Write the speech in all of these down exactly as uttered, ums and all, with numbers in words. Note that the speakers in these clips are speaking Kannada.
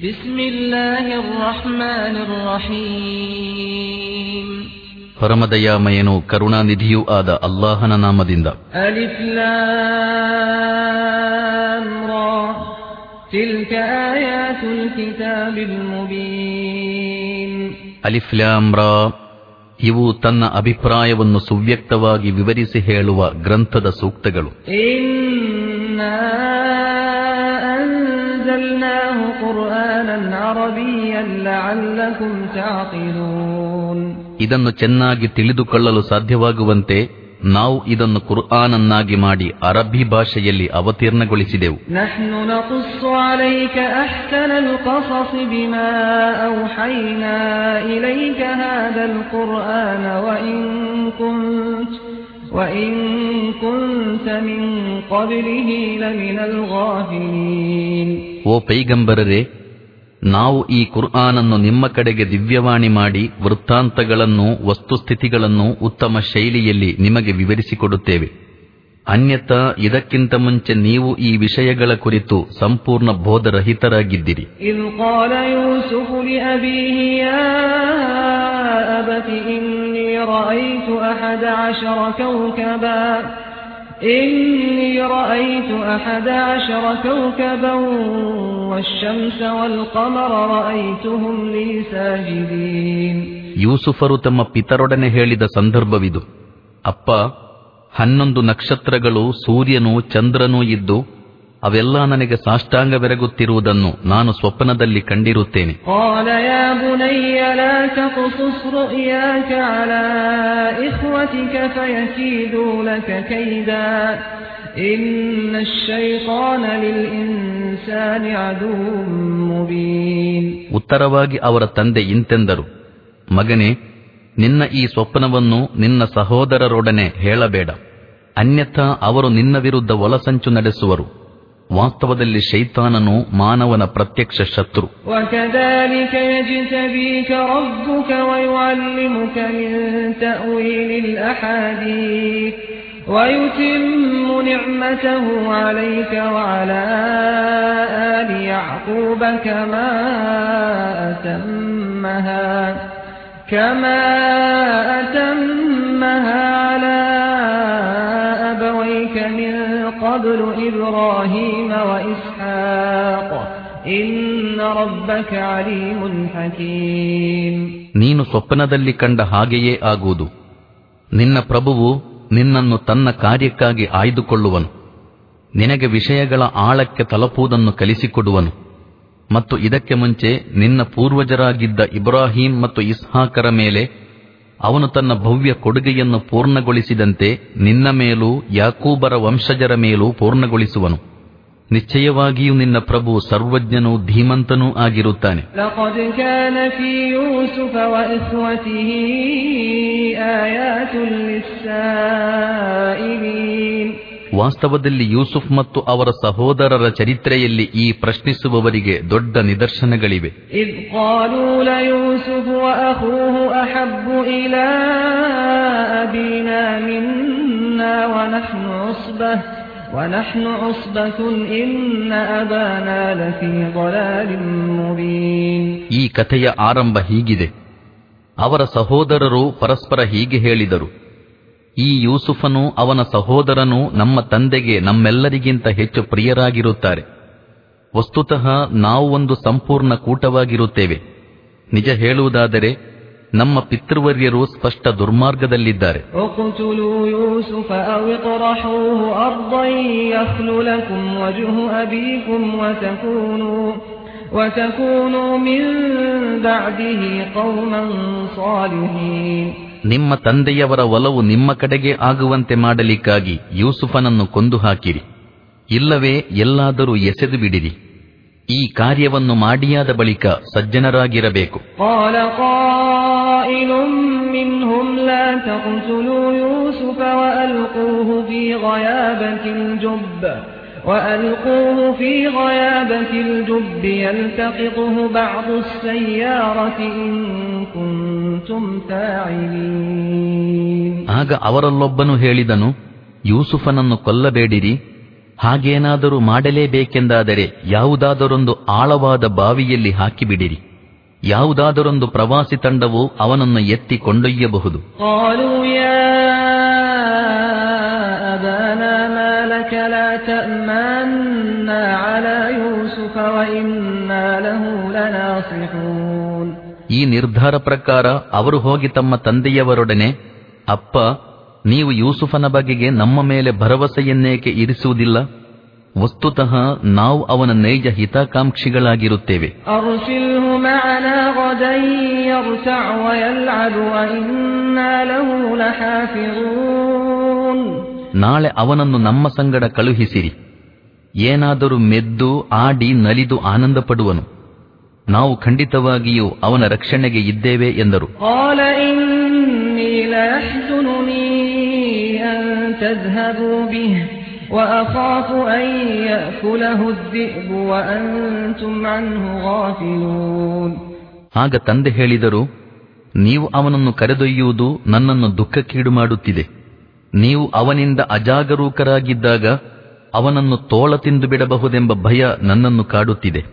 ಬಿಸ್ಮಿಲ್ಲಾಹಿರ್ ರಹ್ಮಾನಿರ್ ರಹೀಮ್. ಪರಮದಯಾಮಯನು ಕರುಣಾನಿಧಿಯೂ ಆದ ಅಲ್ಲಾಹನ ನಾಮದಿಂದ. ಅಲಿಫ್ ಲಾಮ್ ರಾ ತಿಲ್ಕ ಆಯಾತುಲ್ ಕಿತಾಬಿಲ್ ಮುಬೀನ್. ಅಲಿಫ್ ಲಾಮ್ ರಾ ಇವು ತನ್ನ ಅಭಿಪ್ರಾಯವನ್ನು ಸುವ್ಯಕ್ತವಾಗಿ ವಿವರಿಸಿ ಹೇಳುವ ಗ್ರಂಥದ ಸೂಕ್ತಗಳು. ಇನ್ನಾ ಅನ್ಜಲ್ನಾಹು ಕುರ್ಆನನ್ ಅರಬಿಯ್ಯನ್ ಲಅಲ್ಲಕುಂ ತಅಖಿಲೂನ್. ಇದನ್ನು ಚೆನ್ನಾಗಿ ತಿಳಿದುಕೊಳ್ಳಲು ಸಾಧ್ಯವಾಗುವಂತೆ ನಾವು ಇದನ್ನು ಕುರ್ಆನನ್ನಾಗಿ ಮಾಡಿ ಅರಬ್ಬಿ ಭಾಷೆಯಲ್ಲಿ ಅವತೀರ್ಣಗೊಳಿಸಿದೆವು. ನಹ್ನು ನಖುಸ್ಸು ಅಲೈಕ ಅಹ್ಸನಲ್ ಕಸಸ್ ಬಿಮಾ ಔಹೈನಾ ಇಲೈಕ ಹಾದಲ್ ಕುರ್ಆನ ವಇನ್ ಕುಂತ ವಇನ್ ಕುಂತ ಮಿನ್ क़ಬ್ಲಿಹಿ ಲಮಿನಲ್ ಗಾಫಿಲೀನ್. ಓ ಪೈಗಂಬರರೇ, ನಾವು ಈ ಕುರ್ಆನನ್ನು ನಿಮ್ಮ ಕಡೆಗೆ ದಿವ್ಯವಾಣಿ ಮಾಡಿ ವೃತ್ತಾಂತಗಳನ್ನು ವಸ್ತುಸ್ಥಿತಿಗಳನ್ನು ಉತ್ತಮ ಶೈಲಿಯಲ್ಲಿ ನಿಮಗೆ ವಿವರಿಸಿಕೊಡುತ್ತೇವೆ. ಅನ್ಯಥಾ ಇದಕ್ಕಿಂತ ಮುಂಚೆ ನೀವು ಈ ವಿಷಯಗಳ ಕುರಿತು ಸಂಪೂರ್ಣ ಬೋಧರಹಿತರಾಗಿದ್ದಿರಿ. ಇದ್ क़ಾಲ ಯೂಸುಫು ಲಿಅಬೀಹಿ ಯಾ ಅಬತಿ ಇನ್ನೀ ರಅಯ್ತು ಅಹದ ಅಶರ ಕೌಕಬಾ إني رأيت أحد عشر كوكبا والشمس والقمر رأيتهم لي ساجدين. ಯೂಸುಫರು ತಮ್ಮ ಪಿತರೊಡನೆ ಹೇಳಿದ ಸಂದರ್ಭವಿದು. ಅಪ್ಪ, ಹನ್ನೊಂದು ನಕ್ಷತ್ರಗಳು, ಸೂರ್ಯನೂ ಚಂದ್ರನೂ ಇದ್ದು ಅವೆಲ್ಲ ನನಗೆ ಸಾಷ್ಟಾಂಗವೆರಗುತ್ತಿರುವುದನ್ನು ನಾನು ಸ್ವಪ್ನದಲ್ಲಿ ಕಂಡಿರುತ್ತೇನೆ. قال يا بني لا تقصص رؤياك على إخوتك فيكيدوا لك كيدا إن الشيطان للإنسان عدو مبين. ಉತ್ತರವಾಗಿ ಅವರ ತಂದೆ ಇಂತೆಂದರು, ಮಗನೇ, ನಿನ್ನ ಈ ಸ್ವಪ್ನವನ್ನು ನಿನ್ನ ಸಹೋದರರೊಡನೆ ಹೇಳಬೇಡ, ಅನ್ಯಥಾ ಅವರು ನಿನ್ನ ವಿರುದ್ಧ ಒಳಸಂಚು ನಡೆಸುವರು. ವಾಸ್ತವದಲ್ಲಿ ಶೈತಾನನು ಮಾನವನ ಪ್ರತ್ಯಕ್ಷ ಶತ್ರು. وَكَذَلِكَ يَجْتَبِيكَ رَبُّكَ وَيُعَلِّمُكَ مِن تَأْوِيلِ الْأَحَادِيثِ وَيُتِمُّ نِعْمَتَهُ عَلَيْكَ وَعَلَى آلِ يَعْقُوبَ كَمَا أَتَمَّهَا كَمَا أَتَمَّهَا عَلَى أَبَوَيْكَ مِن قبل إبراهيم وإسحاق إن ربك عليم حكيم. ನೀನು ಸ್ವಪ್ನದಲ್ಲಿ ಕಂಡ ಹಾಗೆಯೇ ಆಗುವುದು. ನಿನ್ನ ಪ್ರಭುವು ನಿನ್ನನ್ನು ತನ್ನ ಕಾರ್ಯಕ್ಕಾಗಿ ಆಯ್ದುಕೊಳ್ಳುವನು, ನಿನಗೆ ವಿಷಯಗಳ ಆಳಕ್ಕೆ ತಲುಪುವುದನ್ನು ಕಲಿಸಿಕೊಡುವನು ಮತ್ತು ಇದಕ್ಕೆ ಮುಂಚೆ ನಿನ್ನ ಪೂರ್ವಜರಾಗಿದ್ದ ಇಬ್ರಾಹಿಂ ಮತ್ತು ಇಸ್ಹಾಕರ ಮೇಲೆ ಅವನು ತನ್ನ ಭವ್ಯ ಕೊಡುಗೆಯನ್ನು ಪೂರ್ಣಗೊಳಿಸಿದಂತೆ ನಿನ್ನ ಮೇಲೂ ಯಾಕೂಬರ ವಂಶಜರ ಮೇಲೂ ಪೂರ್ಣಗೊಳಿಸುವನು. ನಿಶ್ಚಯವಾಗಿಯೂ ನಿನ್ನ ಪ್ರಭು ಸರ್ವಜ್ಞನೂ ಧೀಮಂತನೂ ಆಗಿರುತ್ತಾನೆ. ಲक़ದ್ ಕಾನ ಫೀ ಯೂಸುಫ ವಇಖ್ವತಿಹಿ ಆಯಾತುನ್ ಲಿಸ್ಸಾಯಿಲೀನ್. ವಾಸ್ತವದಲ್ಲಿ ಯೂಸುಫ್ ಮತ್ತು ಅವರ ಸಹೋದರರ ಚರಿತ್ರೆಯಲ್ಲಿ ಈ ಪ್ರಶ್ನಿಸುವವರಿಗೆ ದೊಡ್ಡ ನಿದರ್ಶನಗಳಿವೆ. ಇದ್ क़ಾಲೂ ಲಯೂಸುಫು ವಅಖೂಹು ಅಹಬ್ಬು ಇಲಾ ಅಬೀನಾ ಮಿನ್ನಾ ವನಹ್ನು ಉಸ್ಬಹ ವನಹ್ನು ಉಸ್ಬತುನ್ ಇನ್ನ ಅಬಾನಾ ಲಫೀ ضಲಾಲಿನ್ ಮುಬೀನ್. ಈ ಕಥೆಯ ಆರಂಭ ಹೀಗಿದೆ. ಅವರ ಸಹೋದರರು ಪರಸ್ಪರ ಹೀಗೆ ಹೇಳಿದರು, ಈ ಯೂಸುಫನು ಅವನ ಸಹೋದರನು ನಮ್ಮ ತಂದೆಗೆ ನಮ್ಮೆಲ್ಲರಿಗಿಂತ ಹೆಚ್ಚು ಪ್ರಿಯರಾಗಿರುತ್ತಾರೆ. ವಸ್ತುತಃ ನಾವು ಒಂದು ಸಂಪೂರ್ಣ ಕೂಟವಾಗಿರುತ್ತೇವೆ. ನಿಜ ಹೇಳುವುದಾದರೆ ನಮ್ಮ ಪಿತೃವರ್ಯರು ಸ್ಪಷ್ಟ ದುರ್ಮಾರ್ಗದಲ್ಲಿದ್ದಾರೆ. ಉಖ್ತುಲೂ ಯೂಸುಫ ಔ ಇತ್ರಹೂಹು ಅರ್ದನ್ ಯಖ್ಲು ಲಕುಂ ವಜ್ಹು ಅಬೀಕುಂ ವತಕೂನೂ ವತಕೂನೂ ಮಿನ್ ಬಅದಿಹಿ ಕೌಮನ್ ಸಾಲಿಹೀನ್. ನಿಮ್ಮ ತಂದೆಯವರ ಒಲವು ನಿಮ್ಮ ಕಡೆಗೆ ಆಗುವಂತೆ ಮಾಡಲಿಕ್ಕಾಗಿ ಯೂಸುಫನನ್ನು ಕೊಂದು ಹಾಕಿರಿ, ಇಲ್ಲವೇ ಎಲ್ಲಾದರೂ ಎಸೆದು ಬಿಡಿರಿ. ಈ ಕಾರ್ಯವನ್ನು ಮಾಡಿಯಾದ ಬಳಿಕ ಸಜ್ಜನರಾಗಿರಬೇಕು. قال قائل منهم لا تقتلوا يوسف وألقوه في غيابة الجب وألقوه في غيابة الجب يلتقطه بعض السيارة إن كنتم فاعلين. ಆಗ ಅವರಲ್ಲೊಬ್ಬನು ಹೇಳಿದನು, ಯೂಸುಫನನ್ನು ಕೊಲ್ಲಬೇಡಿರಿ, ಹಾಗೇನಾದರೂ ಮಾಡಲೇಬೇಕೆಂದಾದರೆ ಯಾವುದಾದರೊಂದು ಆಳವಾದ ಬಾವಿಯಲ್ಲಿ ಹಾಕಿಬಿಡಿರಿ. ಯಾವುದಾದರೊಂದು ಪ್ರವಾಸಿ ತಂಡವು ಅವನನ್ನು ಎತ್ತಿ ಕೊಂಡೊಯ್ಯಬಹುದು. ಈ ನಿರ್ಧಾರ ಪ್ರಕಾರ ಅವರು ಹೋಗಿ ತಮ್ಮ ತಂದೆಯವರೊಡನೆ, ಅಪ್ಪ, ನೀವು ಯೂಸುಫನ ಬಗೆಗೆ ನಮ್ಮ ಮೇಲೆ ಭರವಸೆಯನ್ನೇಕೆ ಇರಿಸುವುದಿಲ್ಲ? ವಸ್ತುತಃ ನಾವು ಅವನ ನೈಜ ಹಿತಾಕಾಂಕ್ಷಿಗಳಾಗಿರುತ್ತೇವೆ. ನಾಳೆ ಅವನನ್ನು ನಮ್ಮ ಸಂಗಡ ಕಳುಹಿಸಿರಿ. ಏನಾದರೂ ಮೆದ್ದು ಆಡಿ ನಲಿದು ಆನಂದ ಪಡುವನು. ನಾವು ಖಂಡಿತವಾಗಿಯೂ ಅವನ ರಕ್ಷಣೆಗೆ ಇದ್ದೇವೆ ಎಂದರು. ಆಗ ತಂದೆ ಹೇಳಿದರು, ನೀವು ಅವನನ್ನು ಕರೆದೊಯ್ಯುವುದು ನನ್ನನ್ನು ದುಃಖಕ್ಕೀಡು ಮಾಡುತ್ತಿದೆ. ನೀವು ಅವನಿಂದ ಅಜಾಗರೂಕರಾಗಿದ್ದಾಗ ಅವನನ್ನು ತೋಳ ತಿಂದು ಬಿಡಬಹುದೆಂಬ ಭಯ ನನ್ನನ್ನು ಕಾಡುತ್ತಿದೆ.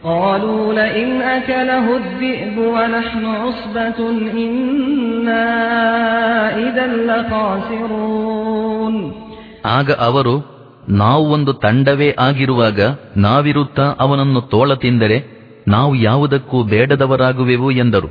ಆಗ ಅವರು, ನಾವು ಒಂದು ತಂಡವೇ ಆಗಿರುವಾಗ ನಾವಿರುತ್ತಾ ಅವನನ್ನು ತೋಳ ತಿಂದರೆ ನಾವು ಯಾವುದಕ್ಕೂ ಬೇಡದವರಾಗುವೆವು ಎಂದರು.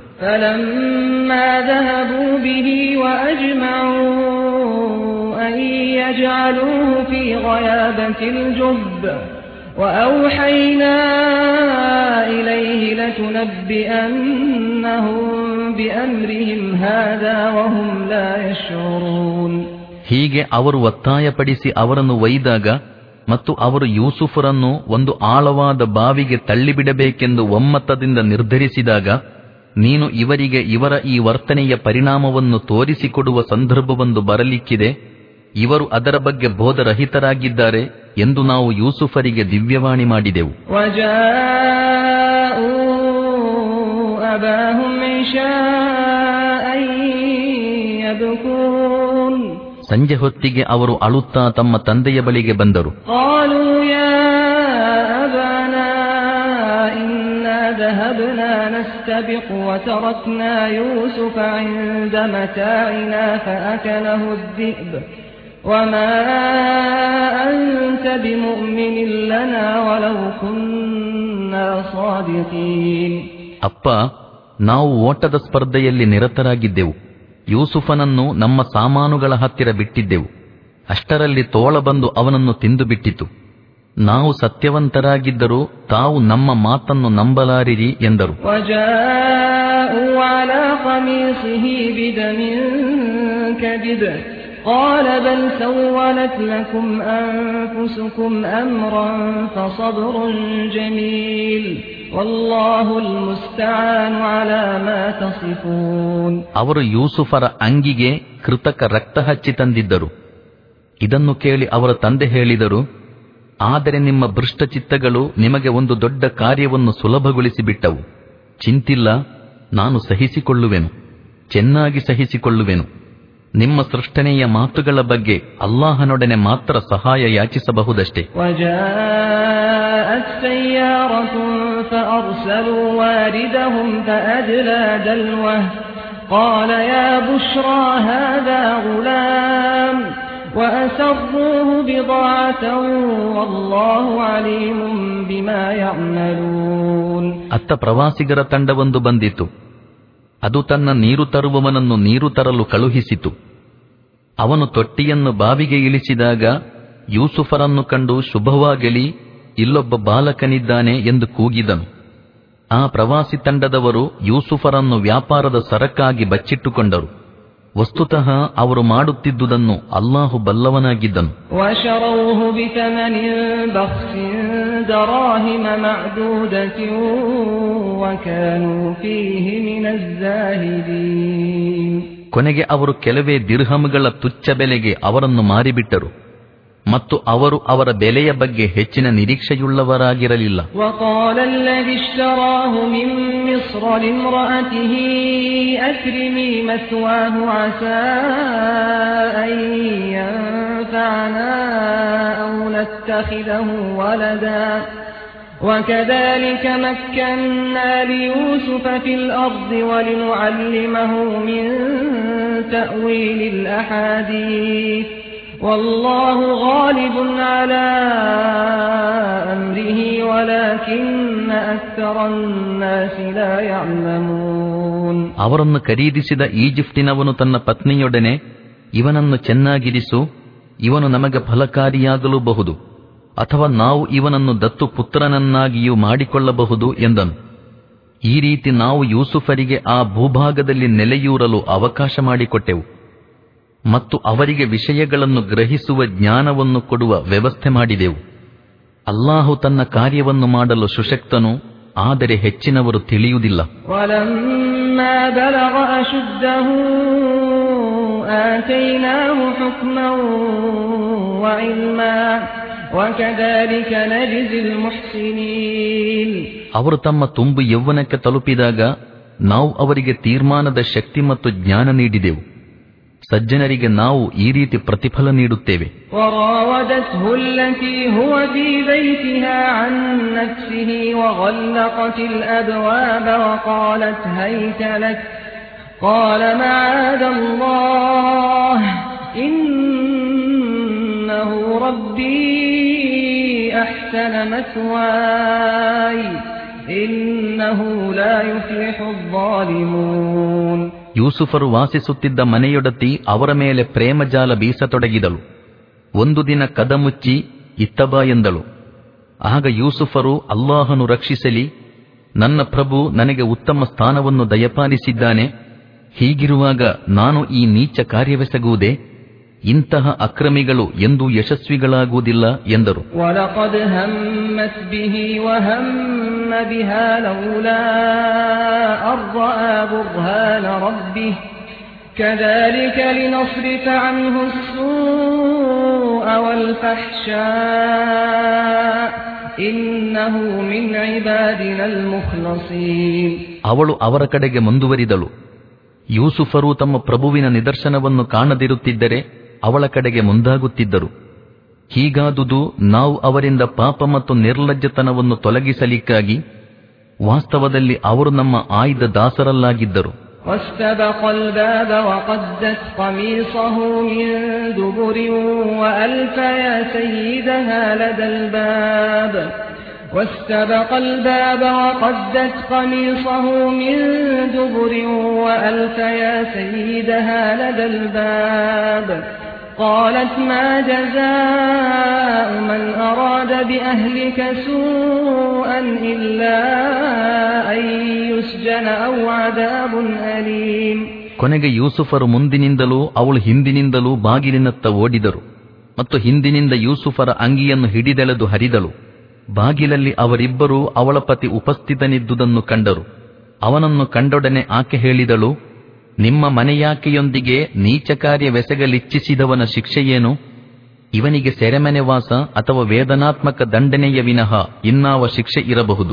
وأوحينا إليه لتنبئنهم بأمرهم هذا وهم لا يشعرون. ಹೀಗೆ ಅವರು ಒತ್ತಾಯಪಡಿಸಿ ಅವರನ್ನು ಒಯ್ದಾಗ ಮತ್ತು ಅವರು ಯೂಸುಫರನ್ನು ಒಂದು ಆಳವಾದ ಬಾವಿಗೆ ತಳ್ಳಿಬಿಡಬೇಕೆಂದು ಒಮ್ಮತದಿಂದ ನಿರ್ಧರಿಸಿದಾಗ, ನೀನು ಇವರಿಗೆ ಇವರ ಈ ವರ್ತನೆಯ ಪರಿಣಾಮವನ್ನು ತೋರಿಸಿಕೊಡುವ ಸಂದರ್ಭವೊಂದು ಬರಲಿಕ್ಕಿದೆ. ಇವರು ಅದರ ಬಗ್ಗೆ ಬೋಧರಹಿತರಾಗಿದ್ದಾರೆ ಎಂದು ನಾವು ಯೂಸುಫರಿಗೆ ದಿವ್ಯವಾಣಿ ಮಾಡಿದೆವು. ಸಂಜೆ ಹೊತ್ತಿಗೆ ಅವರು ಅಳುತ್ತಾ ತಮ್ಮ ತಂದೆಯ ಬಳಿಗೆ ಬಂದರು. ذهبنا نستبق وتركنا يوسف عند متاعنا فأكله الذئب وما أنت بمؤمن لنا ولو كنا صادقين. ಅಪ್ಪ, ನಾವು ಓಟದ ಸ್ಪರ್ಧೆಯಲ್ಲಿ ನಿರತರಾಗಿದ್ದೆವು. ಯೂಸುಫನನ್ನು ನಮ್ಮ ಸಾಮಾನುಗಳ ಹತ್ತಿರ ಬಿಟ್ಟಿದ್ದೆವು. ಅಷ್ಟರಲ್ಲಿ ತೋಳ ಬಂದು ಅವನನ್ನು ತಿಂದು ಬಿಟ್ಟಿತು. ನಾವು ಸತ್ಯವಂತರಾಗಿದ್ದರೂ ತಾವು ನಮ್ಮ ಮಾತನ್ನು ನಂಬಲಾರಿರಿ ಎಂದರು. قال بل سولت لكم أنفسكم أمرا فصبر جميل والله المستعان على ما تصفون. ಅವರು ಯೂಸುಫರ ಅಂಗಿಗೆ ಕೃತಕ ರಕ್ತ ಹಚ್ಚಿ ತಂದಿದ್ದರು. ಇದನ್ನು ಕೇಳಿ ಅವರ ತಂದೆ ಹೇಳಿದರು, ಆದರೆ ನಿಮ್ಮ ಭೃಷ್ಟಚಿತ್ತಗಳು ನಿಮಗೆ ಒಂದು ದೊಡ್ಡ ಕಾರ್ಯವನ್ನು ಸುಲಭಗೊಳಿಸಿಬಿಟ್ಟವು. ಚಿಂತಿಲ್ಲ, ನಾನು ಸಹಿಸಿಕೊಳ್ಳುವೆನು, ಚೆನ್ನಾಗಿ ಸಹಿಸಿಕೊಳ್ಳುವೆನು. ನಿಮ್ಮ ಸೃಷ್ಟನೆಯ ಮಾತುಗಳ ಬಗ್ಗೆ ಅಲ್ಲಾಹನೊಡನೆ ಮಾತ್ರ ಸಹಾಯ ಯಾಚಿಸಬಹುದಷ್ಟೇ. وأسروه بضاعة والله عليم بما يعملون. ಅತ್ತ ಪ್ರವಾಸಿಗರ ತಂಡವೊಂದು ಬಂದಿತು. ಅದು ತನ್ನ ನೀರು ತರುವವನನ್ನು ನೀರು ತರಲು ಕಳುಹಿಸಿತು. ಅವನು ತೊಟ್ಟಿಯನ್ನು ಬಾವಿಗೆ ಇಳಿಸಿದಾಗ ಯೂಸುಫರನ್ನು ಕಂಡು ಶುಭವಾಗಲಿ, ಇಲ್ಲೊಬ್ಬ ಬಾಲಕನಿದ್ದಾನೆ ಎಂದು ಕೂಗಿದನು. ಆ ಪ್ರವಾಸಿ ತಂಡದವರು ಯೂಸುಫರನ್ನು ವ್ಯಾಪಾರದ ಸರಕಾಗಿ ಬಚ್ಚಿಟ್ಟುಕೊಂಡರು. ವಸ್ತುತಃ ಅವರು ಮಾಡುತ್ತಿದ್ದುದನ್ನು ಅಲ್ಲಾಹು ಬಲ್ಲವನಾಗಿದ್ದನು. ಕೊನೆಗೆ ಅವರು ಕೆಲವೇ ದಿರ್ಹಮ್ಗಳ ತುಚ್ಛ ಬೆಲೆಗೆ ಅವರನ್ನು ಮಾರಿಬಿಟ್ಟರು ಮತ್ತು ಅವರು ಅವರ ಬೆಲೆಯ ಬಗ್ಗೆ ಹೆಚ್ಚಿನ ನಿರೀಕ್ಷೆಯುಳ್ಳವರಾಗಿರಲಿಲ್ಲ. مصر لامرأته أكرمي مثواه عسى أن ينفعنا أو نتخذه ولدا وكذلك مكنا ليوسف في الأرض ولنعلمه من تأويل الأحاديث والله غالب على أمره ولكن أكثر الناس لا يعلمون. ಅವರನ್ನು ಖರೀದಿಸಿದ ಈಜಿಪ್ಟಿನವನು ತನ್ನ ಪತ್ನಿಯೊಡನೆ, ಇವನನ್ನು ಚೆನ್ನಾಗಿರಿಸು, ಇವನು ನಮಗೆ ಫಲಕಾರಿಯಾಗಲೂಬಹುದು, ಅಥವಾ ನಾವು ಇವನನ್ನು ದತ್ತು ಪುತ್ರನನ್ನಾಗಿಯೂ ಮಾಡಿಕೊಳ್ಳಬಹುದು ಎಂದನು. ಈ ರೀತಿ ನಾವು ಯೂಸುಫರಿಗೆ ಆ ಭೂಭಾಗದಲ್ಲಿ ನೆಲೆಯೂರಲು ಅವಕಾಶ ಮಾಡಿಕೊಟ್ಟೆವು ಮತ್ತು ಅವರಿಗೆ ವಿಷಯಗಳನ್ನು ಗ್ರಹಿಸುವ ಜ್ಞಾನವನ್ನು ಕೊಡುವ ವ್ಯವಸ್ಥೆ ಮಾಡಿದೆವು. ಅಲ್ಲಾಹು ತನ್ನ ಕಾರ್ಯವನ್ನು ಮಾಡಲು ಸುಶಕ್ತನು, ಆದರೆ ಹೆಚ್ಚಿನವರು ತಿಳಿಯುವುದಿಲ್ಲ. ವಲಮ್ಮಾ ಬಲಗ ಅಶುದ್ಧಹು ಆತೈನಾಹು ಹುಕ್ಮನ್ ವಇಲ್ಮಾ ವಕದಾಲಿಕ ನಜಿಜಿಲ್ ಮುಹ್ಸಿನೀನ್. ಅವರು ತಮ್ಮ ತುಂಬು ಯೌವನಕ್ಕೆ ತಲುಪಿದಾಗ ನಾವು ಅವರಿಗೆ ತೀರ್ಮಾನದ ಶಕ್ತಿ ಮತ್ತು ಜ್ಞಾನ ನೀಡಿದೆವು. ಸಜ್ಜನರಿಗೆ ನಾವು ಈ ರೀತಿ ಪ್ರತಿಫಲ ನೀಡುತ್ತೇವೆ. وراودته التي هو في بيتها عن نفسه وغلقت الأبواب وقالت هيت لك قال معاذ الله إنه ربي أحسن مثواي إنه لا يفلح الظالمون. ಯೂಸುಫರು ವಾಸಿಸುತ್ತಿದ್ದ ಮನೆಯೊಡತಿ ಅವರ ಮೇಲೆ ಪ್ರೇಮಜಾಲ ಬೀಸತೊಡಗಿದಳು. ಒಂದು ದಿನ ಕದ ಮುಚ್ಚಿ ಇತ್ತಬ ಎಂದಳು. ಆಗ ಯೂಸುಫರು, ಅಲ್ಲಾಹನು ರಕ್ಷಿಸಲಿ, ನನ್ನ ಪ್ರಭು ನನಗೆ ಉತ್ತಮ ಸ್ಥಾನವನ್ನು ದಯಪಾಲಿಸಿದ್ದಾನೆ, ಹೀಗಿರುವಾಗ ನಾನು ಈ ನೀಚ ಕಾರ್ಯವೆಸಗುವುದೇ? ಇಂತಹ ಅಕ್ರಮಿಗಳು ಎಂದೂ ಯಶಸ್ವಿಗಳಾಗುವುದಿಲ್ಲ ಎಂದರು. ವಲಕದ್ ಹಮ್ಮತ್ ಬಿಹಿ ವಹಮ್ಮ ಬಿಹಾ ಲೌಲಾ ಅರ್ರಾ ಬುರ್ಹಾನ ರಬ್ಬಿಹ್ ಕದಾಲಿಕ ಲಿನಸ್ರಿಫ ಅನ್ಹು السوء والفحشاء ಇನ್ನಹು ಮಿನ್ ಇಬಾದಿನಾ ಅಲ್-ಮುಖ್ಲಸೀನ್. ಅವಳು ಅವರ ಕಡೆಗೆ ಮುಂದುವರಿದಳು. ಯೂಸುಫರು ತಮ್ಮ ಪ್ರಭುವಿನ ನಿದರ್ಶನವನ್ನು ಕಾಣದಿರುತ್ತಿದ್ದರೆ ಅವಳ ಕಡೆಗೆ ಮುಂದಾಗುತ್ತಿದ್ದರು. ಹೀಗಾದುದು ನಾವು ಅವರಿಂದ ಪಾಪ ಮತ್ತು ನಿರ್ಲಜ್ಜತನವನ್ನು ತೊಲಗಿಸಲಿಕ್ಕಾಗಿ. ವಾಸ್ತವದಲ್ಲಿ ಅವರು ನಮ್ಮ ಆಯ್ದ ದಾಸರಲ್ಲಾಗಿದ್ದರು. واستبق الباب وقدت قميصه من دبر وألف يا سيدها لدى الباب قالت ما جزاء من أراد بأهلك سوءا إلا أن يسجن أو عذاب أليم. ಕೊನೆಗೆ ಯೂಸುಫರು ಮುಂದಿನಿಂದಲೂ ಅವಳು ಹಿಂದಿನಿಂದಲೂ ಬಾಗಿಲಿನತ್ತ ಓಡಿದರು ಮತ್ತು ಹಿಂದಿನಿಂದ ಯೂಸುಫರ ಅಂಗಿಯನ್ನು ಹಿಡಿದೆಳೆದು ಹರಿದಳು. ಬಾಗಿಲಲ್ಲಿ ಅವರಿಬ್ಬರೂ ಅವಳ ಪತಿ ಉಪಸ್ಥಿತನಿದ್ದುದನ್ನು ಕಂಡರು. ಅವನನ್ನು ಕಂಡೊಡನೆ ಆಕೆ ಹೇಳಿದಳು, ನಿಮ್ಮ ಮನೆಯಾಕೆಯೊಂದಿಗೆ ನೀಚ ಕಾರ್ಯವೆಸಗಲಿಚ್ಛಿಸಿದವನ ಶಿಕ್ಷೆಯೇನು? ಇವನಿಗೆ ಸೆರೆಮನೆ ವಾಸ ಅಥವಾ ವೇದನಾತ್ಮಕ ದಂಡನೆಯ ವಿನಃ ಇನ್ನಾವ ಶಿಕ್ಷೆ ಇರಬಹುದು.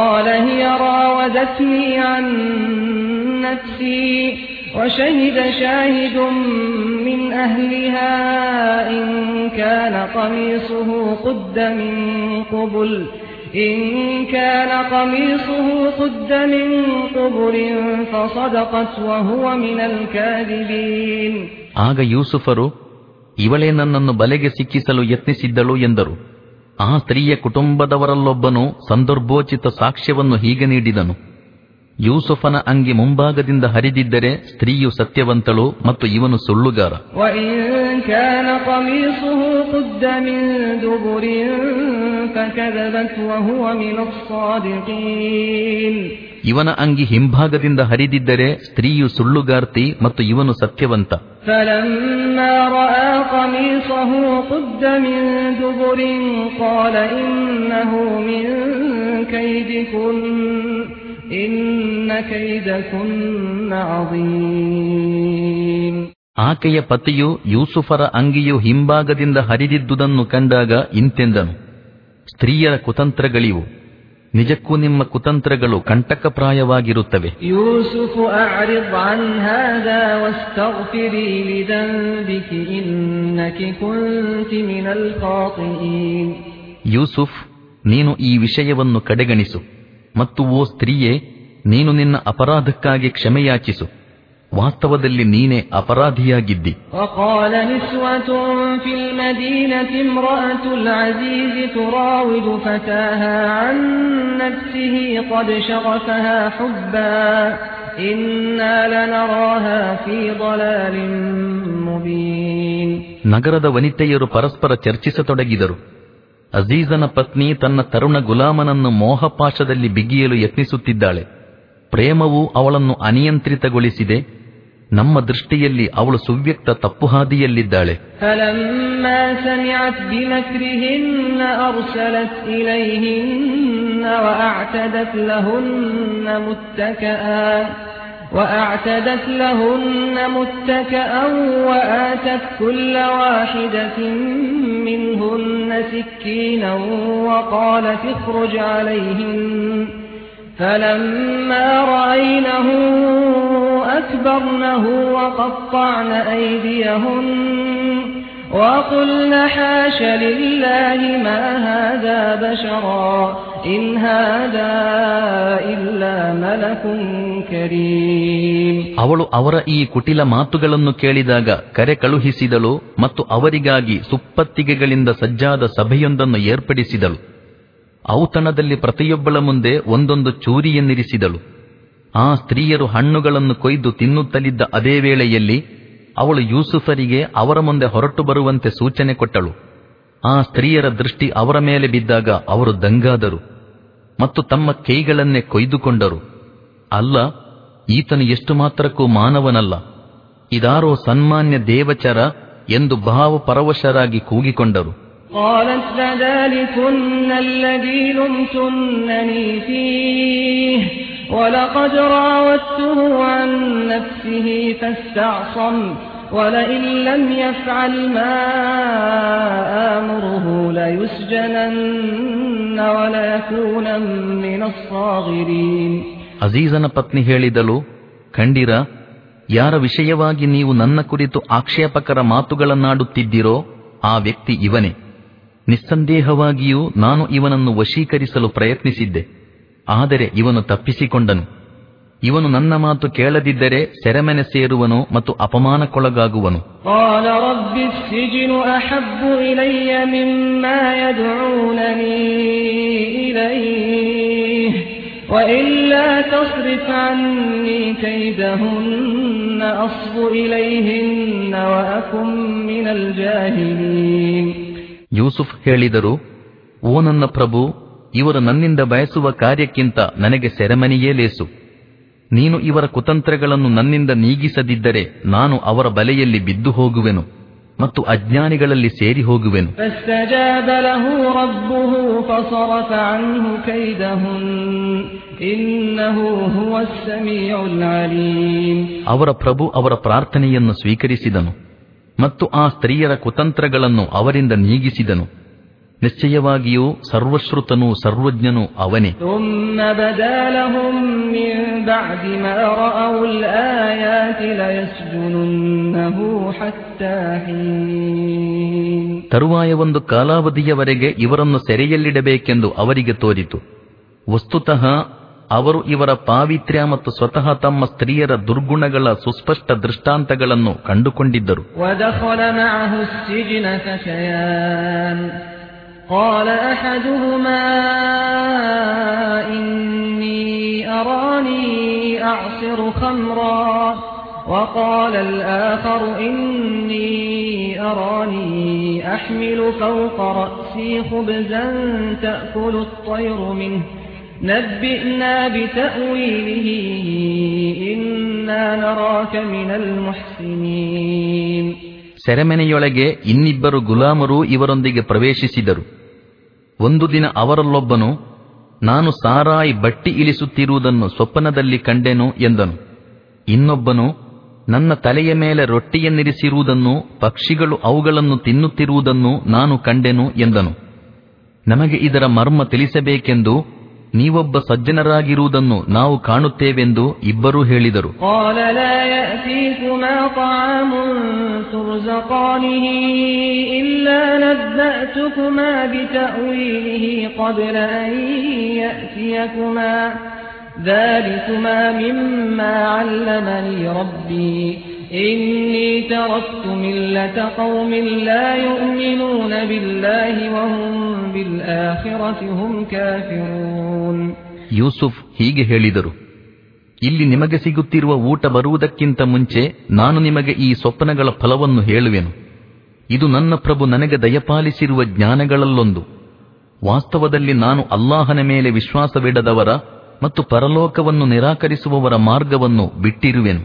وشهد شاهد من أهلها إن كان قميصه قد من قبل إن كان قميصه قد من قبل فصدقت وهو من الكاذبين. ಆಗ ಯೂಸುಫರು, ಇವಳೇ ನನ್ನನ್ನು ಬಲೆಗೆ ಸಿಕ್ಕಿಸಲು ಯತ್ನಿಸಿದ್ದಳು ಎಂದರು. ಆ ಸ್ತ್ರೀಯ ಕುಟುಂಬದವರಲ್ಲೊಬ್ಬನು ಸಂದರ್ಭೋಚಿತ ಸಾಕ್ಷ್ಯವನ್ನು ಹೀಗೆ ನೀಡಿದನು, ಯೂಸುಫನ ಅಂಗಿ ಮುಂಭಾಗದಿಂದ ಹರಿದಿದ್ದರೆ ಸ್ತ್ರೀಯು ಸತ್ಯವಂತಳು ಮತ್ತು ಇವನು ಸುಳ್ಳುಗಾರ. ಇವನ ಅಂಗಿ ಹಿಂಭಾಗದಿಂದ ಹರಿದಿದ್ದರೆ ಸ್ತ್ರೀಯು ಸುಳ್ಳುಗಾರ್ತಿ ಮತ್ತು ಇವನು ಸತ್ಯವಂತ. ಆಕೆಯ ಪತಿಯು ಯೂಸುಫರ ಅಂಗಿಯು ಹಿಂಭಾಗದಿಂದ ಹರಿದಿದ್ದುದನ್ನು ಕಂಡಾಗ ಇಂತೆಂದನು, ಸ್ತ್ರೀಯರ ಕುತಂತ್ರಗಳಿವು, ನಿಜಕ್ಕೂ ನಿಮ್ಮ ಕುತಂತ್ರಗಳು ಕಂಟಕಪ್ರಾಯವಾಗಿರುತ್ತವೆ. ಯೂಸುಫ್ ಅಅರಿದ್ ಅನ್ ಹಾದಾ ವಸ್ತಗ್ಫಿರಿ ಲಿದನ್ಬಿಕಿ ಇನ್ನಕಿ ಕುಂತಿ ಮಿನಲ್ ಖಾತಿಈನ್. ಯೂಸುಫ್, ನೀನು ಈ ವಿಷಯವನ್ನು ಕಡೆಗಣಿಸು ಮತ್ತು ಓ ಸ್ತ್ರೀಯೇ, ನೀನು ನಿನ್ನ ಅಪರಾಧಕ್ಕಾಗಿ ಕ್ಷಮೆಯಾಚಿಸು. ವಾಸ್ತವದಲ್ಲಿ ನೀನೇ ಅಪರಾಧಿಯಾಗಿದ್ದಿ. وقال نسوة في المدينة امرأة العزيز تراود فتاها عن نفسه قد شغفها حبا إنا لنراها في ضلال مبين. ನಗರದ ವನಿತೆಯರು ಪರಸ್ಪರ ಚರ್ಚಿಸತೊಡಗಿದರು. ಅಜೀಜನ ಪತ್ನಿ ತನ್ನ ತರುಣ ಗುಲಾಮನನ್ನು ಮೋಹಪಾಶದಲ್ಲಿ ಬಿಗಿಯಲು ಯತ್ನಿಸುತ್ತಿದ್ದಾಳೆ. ಪ್ರೇಮವು ಅವಳನ್ನು ಅನಿಯಂತ್ರಿತಗೊಳಿಸಿದೆ. ನಮ್ಮ ದೃಷ್ಟಿಯಲ್ಲಿ ಅವಳು ಸುವ್ಯಕ್ತ ತಪ್ಪುಹಾದಿಯಲ್ಲಿದ್ದಾಳೆ. فلما سمعت بمكرهن أرسلت إليهن وأعتدت لهن متكئا وأعتدت لهن متكئا وآتت كل واحدة منهن سكينا وقالت اخرج عليهن فلما رأينه أكبرنه وقطعن أيديهن وقلن حاش لله ما هذا بشرا إن هذا إلا ملك كريم. ಅವಳು ಅವರ ಈ ಕುಟಿಲ ಮಾತುಗಳನ್ನು ಕೇಳಿದಾಗ ಕರೆ ಕಳುಹಿಸಿದಳು ಮತ್ತು ಅವರಿಗಾಗಿ ಸುಪ್ಪತ್ತಿಗೆಗಳಿಂದ ಸಜ್ಜಾದ ಸಭೆಯೊಂದನ್ನು ಏರ್ಪಡಿಸಿದಳು. ಔತಣದಲ್ಲಿ ಪ್ರತಿಯೊಬ್ಬಳ ಮುಂದೆ ಒಂದೊಂದು ಚೂರಿಯನ್ನಿರಿಸಿದಳು. ಆ ಸ್ತ್ರೀಯರು ಹಣ್ಣುಗಳನ್ನು ಕೊಯ್ದು ತಿನ್ನುತ್ತಲಿದ್ದ ಅದೇ ವೇಳೆಯಲ್ಲಿ ಅವಳು ಯೂಸುಫರಿಗೆ ಅವರ ಮುಂದೆ ಹೊರಟು ಬರುವಂತೆ ಸೂಚನೆ ಕೊಟ್ಟಳು. ಆ ಸ್ತ್ರೀಯರ ದೃಷ್ಟಿ ಅವರ ಮೇಲೆ ಬಿದ್ದಾಗ ಅವರು ದಂಗಾದರು ಮತ್ತು ತಮ್ಮ ಕೈಗಳನ್ನೇ ಕೊಯ್ದುಕೊಂಡರು. ಅಲ್ಲ, ಈತನು ಎಷ್ಟು ಮಾತ್ರಕ್ಕೂ ಮಾನವನಲ್ಲ, ಇದಾರೋ ಸನ್ಮಾನ್ಯ ದೇವಚರ ಎಂದು ಭಾವಪರವಶರಾಗಿ ಕೂಗಿಕೊಂಡರು. قالت فذلكن الذي لمتنني فيه ولقد راودته عن نفسه فاستعصم ولئن لم يفعل ما آمره ليسجنن وليكون من الصاغرين. ಅಜೀಜನ ಪತ್ನಿ ಹೇಳಿದಳು, ಖಂಡಿರ, ಯಾರ ವಿಷಯವಾಗಿ ನೀವು ನನ್ನ ಕುರಿತು ಆಕ್ಷೇಪಕರ ಮಾತುಗಳನ್ನಾಡುತ್ತಿದ್ದೀರೋ ಆ ವ್ಯಕ್ತಿ ಇವನೇ. ನಿಸ್ಸಂದೇಹವಾಗಿಯೂ ನಾನು ಇವನನ್ನು ವಶೀಕರಿಸಲು ಪ್ರಯತ್ನಿಸಿದ್ದೆ, ಆದರೆ ಇವನು ತಪ್ಪಿಸಿಕೊಂಡನು. ಇವನು ನನ್ನ ಮಾತು ಕೇಳದಿದ್ದರೆ ಸೆರೆಮನೆ ಸೇರುವನು ಮತ್ತು ಅಪಮಾನಕ್ಕೊಳಗಾಗುವನು. قال رب السجن أحب إلي مما يدعونني إليه وإلا تصرف عني كيدهن أصب إليهن وأكن من الجاهلين. ಯೂಸುಫ್ ಹೇಳಿದರು, ಓ ನನ್ನ ಪ್ರಭು, ಇವರು ನನ್ನಿಂದ ಬಯಸುವ ಕಾರ್ಯಕ್ಕಿಂತ ನನಗೆ ಸೆರೆಮನಿಯೇ ಲೇಸು. ನೀನು ಇವರ ಕುತಂತ್ರಗಳನ್ನು ನನ್ನಿಂದ ನೀಗಿಸದಿದ್ದರೆ ನಾನು ಅವರ ಬಲೆಯಲ್ಲಿ ಬಿದ್ದು ಹೋಗುವೆನು ಮತ್ತು ಅಜ್ಞಾನಿಗಳಲ್ಲಿ ಸೇರಿ ಹೋಗುವೆನು. فاستجاب له ربه فصرف عنه كيدهن إنه هو السميع العليم. ಅವರ ಪ್ರಭು ಅವರ ಪ್ರಾರ್ಥನೆಯನ್ನು ಸ್ವೀಕರಿಸಿದನು ಮತ್ತು ಆ ಸ್ತ್ರೀಯರ ಕುತಂತ್ರಗಳನ್ನು ಅವರಿಂದ ನೀಗಿಸಿದನು. ನಿಶ್ಚಯವಾಗಿಯೂ ಸರ್ವಶ್ರುತನೂ ಸರ್ವಜ್ಞನೂ ಅವನೇ. ثم بدا لهم من بعد ما رأوا الآيات ليسجننه حتى حين. ತರುವಾಯ ಒಂದು ಕಾಲಾವಧಿಯವರೆಗೆ ಇವರನ್ನು ಸೆರೆಯಲ್ಲಿಡಬೇಕೆಂದು ಅವರಿಗೆ ತೋರಿತು. ವಸ್ತುತಃ ಅವರು ಇವರ ಪಾವಿತ್ರ್ಯ ಮತ್ತು ಸ್ವತಃ ತಮ್ಮ ಸ್ತ್ರೀಯರ ದುರ್ಗುಣಗಳ ಸುಸ್ಪಷ್ಟ ದೃಷ್ಟಾಂತಗಳನ್ನು ಕಂಡುಕೊಂಡಿದ್ದರು. وَدَخَلَ مَعَهُ السِّجْنَ فَتَيَانِ قال أحدهما إني أراني أعصر خمرا وقال الآخر إني أراني أحمل فوق رأسي خبزا تأكل الطير منه نبئنا بتأويله إنا نراك من المحسنين. ಸೆರೆಮನೆಯೊಳಗೆ ಇನ್ನಿಬ್ಬರು ಗುಲಾಮರು ಇವರೊಂದಿಗೆ ಪ್ರವೇಶಿಸಿದರು. ಒಂದು ದಿನ ಅವರಲ್ಲೊಬ್ಬನು, ನಾನು ಸಾರಾಯಿ ಬಟ್ಟಿ ಇಳಿಸುತ್ತಿರುವುದನ್ನು ಸ್ವಪ್ನದಲ್ಲಿ ಕಂಡೆನು ಎಂದನು. ಇನ್ನೊಬ್ಬನು, ನನ್ನ ತಲೆಯ ಮೇಲೆ ರೊಟ್ಟಿಯನ್ನಿರಿಸಿರುವುದನ್ನು, ಪಕ್ಷಿಗಳು ಅವುಗಳನ್ನು ತಿನ್ನುತ್ತಿರುವುದನ್ನು ನಾನು ಕಂಡೆನು ಎಂದನು. ನಮಗೆ ಇದರ ಮರ್ಮ ತಿಳಿಸಬೇಕೆಂದು ನೀವೊಬ್ಬ ಸಜ್ಜನರಾಗಿರುವುದನ್ನು ನಾವು ಕಾಣುತ್ತೇವೆಂದು ಇಬ್ಬರೂ ಹೇಳಿದರು. ذلكما مما علمني ربي إني تركت ملة قوم لا يؤمنون بالله وهم بالآخرة هم كافرون. ಯೂಸುಫ್ ಹೀಗೆ ಹೇಳಿದರು, ಇಲ್ಲಿ ನಿಮಗೆ ಸಿಗುತ್ತಿರುವ ಊಟ ಬರುವುದಕ್ಕಿಂತ ಮುಂಚೆ ನಾನು ನಿಮಗೆ ಈ ಸ್ವಪ್ನಗಳ ಫಲವನ್ನು ಹೇಳುವೆನು. ಇದು ನನ್ನ ಪ್ರಭು ನನಗೆ ದಯಪಾಲಿಸಿರುವ ಜ್ಞಾನಗಳಲ್ಲೊಂದು. ವಾಸ್ತವದಲ್ಲಿ ನಾನು ಅಲ್ಲಾಹನ ಮೇಲೆ ವಿಶ್ವಾಸವಿಡದವರ ಮತ್ತು ಪರಲೋಕವನ್ನು ನಿರಾಕರಿಸುವವರ ಮಾರ್ಗವನ್ನು ಬಿಟ್ಟಿರುವೆನು.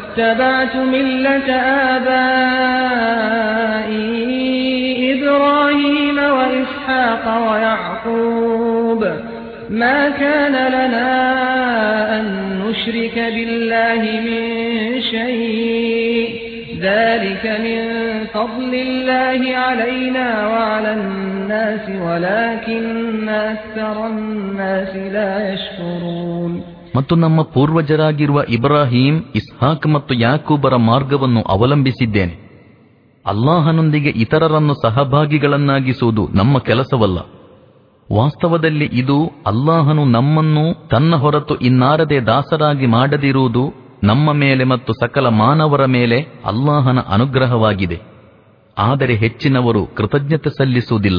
ما كان لنا أن نشرك بالله من شيء ذلك من فضل الله علينا وعلى الناس ولكن أكثر الناس لا يشكرون. ಮತ್ತು ನಮ್ಮ ಪೂರ್ವಜರಾಗಿರುವ ಇಬ್ರಾಹಿಂ, ಇಸ್ಹಾಕ್ ಮತ್ತು ಯಾಕೂಬರ ಮಾರ್ಗವನ್ನು ಅವಲಂಬಿಸಿದ್ದೇನೆ. ಅಲ್ಲಾಹನೊಂದಿಗೆ ಇತರರನ್ನು ಸಹಭಾಗಿಗಳನ್ನಾಗಿಸುವುದು ನಮ್ಮ ಕೆಲಸವಲ್ಲ. ವಾಸ್ತವದಲ್ಲಿ ಇದು ಅಲ್ಲಾಹನು ನಮ್ಮನ್ನು ತನ್ನ ಹೊರತು ಇನ್ನಾರದೆ ದಾಸರಾಗಿ ಮಾಡದಿರುವುದು ನಮ್ಮ ಮೇಲೆ ಮತ್ತು ಸಕಲ ಮಾನವರ ಮೇಲೆ ಅಲ್ಲಾಹನ ಅನುಗ್ರಹವಾಗಿದೆ. ಆದರೆ ಹೆಚ್ಚಿನವರು ಕೃತಜ್ಞತೆ ಸಲ್ಲಿಸುವುದಿಲ್ಲ.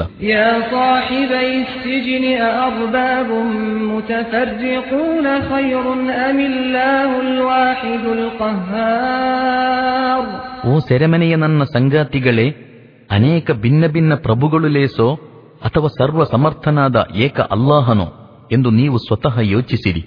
ಓ ಸೆರೆಮನೆಯ ನನ್ನ ಸಂಗಾತಿಗಳೇ, ಅನೇಕ ಭಿನ್ನ ಭಿನ್ನ ಪ್ರಭುಗಳು ಲೇಸೋ ಅಥವಾ ಸರ್ವ ಸಮರ್ಥನಾದ ಏಕ ಅಲ್ಲಾಹನೋ ಎಂದು ನೀವು ಸ್ವತಃ ಯೋಚಿಸಿರಿ.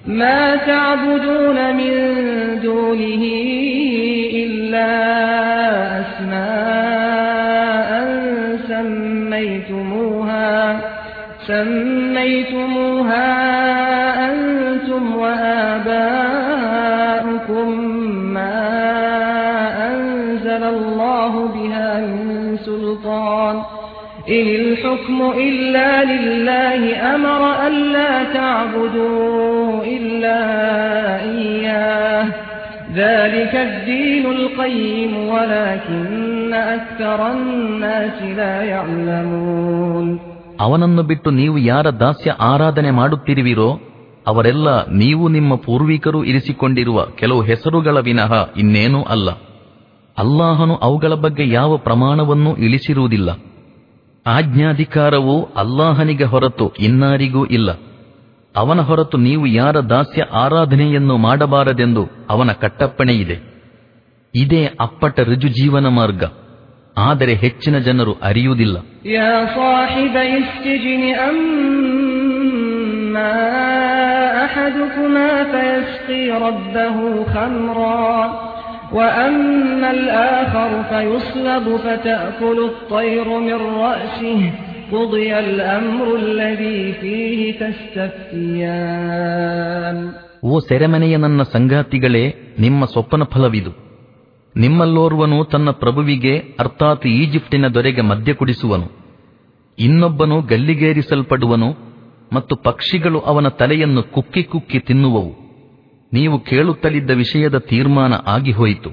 سميتموها أنتم وآباؤكم ما أنزل الله بها من سلطان إن الحكم إلا لله أمر ألا تعبدوا إلا إياه ذلك الدين القيم ولكن أكثر الناس لا يعلمون. ಅವನನ್ನು ಬಿಟ್ಟು ನೀವು ಯಾರ ದಾಸ್ಯ ಆರಾಧನೆ ಮಾಡುತ್ತಿರುವಿರೋ ಅವರೆಲ್ಲ ನೀವು ನಿಮ್ಮ ಪೂರ್ವಿಕರು ಇರಿಸಿಕೊಂಡಿರುವ ಕೆಲವು ಹೆಸರುಗಳ ವಿನಃ ಇನ್ನೇನೂ ಅಲ್ಲ. ಅಲ್ಲಾಹನು ಅವುಗಳ ಬಗ್ಗೆ ಯಾವ ಪ್ರಮಾಣವನ್ನೂ ಇಳಿಸಿರುವುದಿಲ್ಲ. ಆಜ್ಞಾಧಿಕಾರವು ಅಲ್ಲಾಹನಿಗೆ ಹೊರತು ಇನ್ನಾರಿಗೂ ಇಲ್ಲ. ಅವನ ಹೊರತು ನೀವು ಯಾರ ದಾಸ್ಯ ಆರಾಧನೆಯನ್ನು ಮಾಡಬಾರದೆಂದು ಅವನ ಕಟ್ಟಪ್ಪಣೆ ಇದೆ. ಇದೇ ಅಪ್ಪಟ ರುಜು ಜೀವನ ಮಾರ್ಗ. ಆದರೆ ಹೆಚ್ಚಿನ ಜನರು ಅರಿಯುವುದಿಲ್ಲ. ಯಾ ಸಾಹಿಬೈ السجن أما أحدكما فيسقي ربه خمرا وأما الآخر فيصلب فتأكل الطير من رأسه قضي الأمر الذي فيه تستفتيان. ಓ ಸೆರೆಮನೆಯ ನನ್ನ ಸಂಗಾತಿಗಳೇ, ನಿಮ್ಮ ಸ್ವಪ್ನ ಫಲವಿದು. ನಿಮ್ಮಲ್ಲೋರ್ವನು ತನ್ನ ಪ್ರಭುವಿಗೆ ಅರ್ಥಾತ್ ಈಜಿಪ್ಟಿನ ದೊರೆಗೆ ಮದ್ಯ ಕುಡಿಸುವನು, ಇನ್ನೊಬ್ಬನು ಗಲ್ಲಿಗೇರಿಸಲ್ಪಡುವನು ಮತ್ತು ಪಕ್ಷಿಗಳು ಅವನ ತಲೆಯನ್ನು ಕುಕ್ಕಿ ಕುಕ್ಕಿ ತಿನ್ನುವವು. ನೀವು ಕೇಳುತ್ತಲಿದ್ದ ವಿಷಯದ ತೀರ್ಮಾನ ಆಗಿ ಹೋಯಿತು.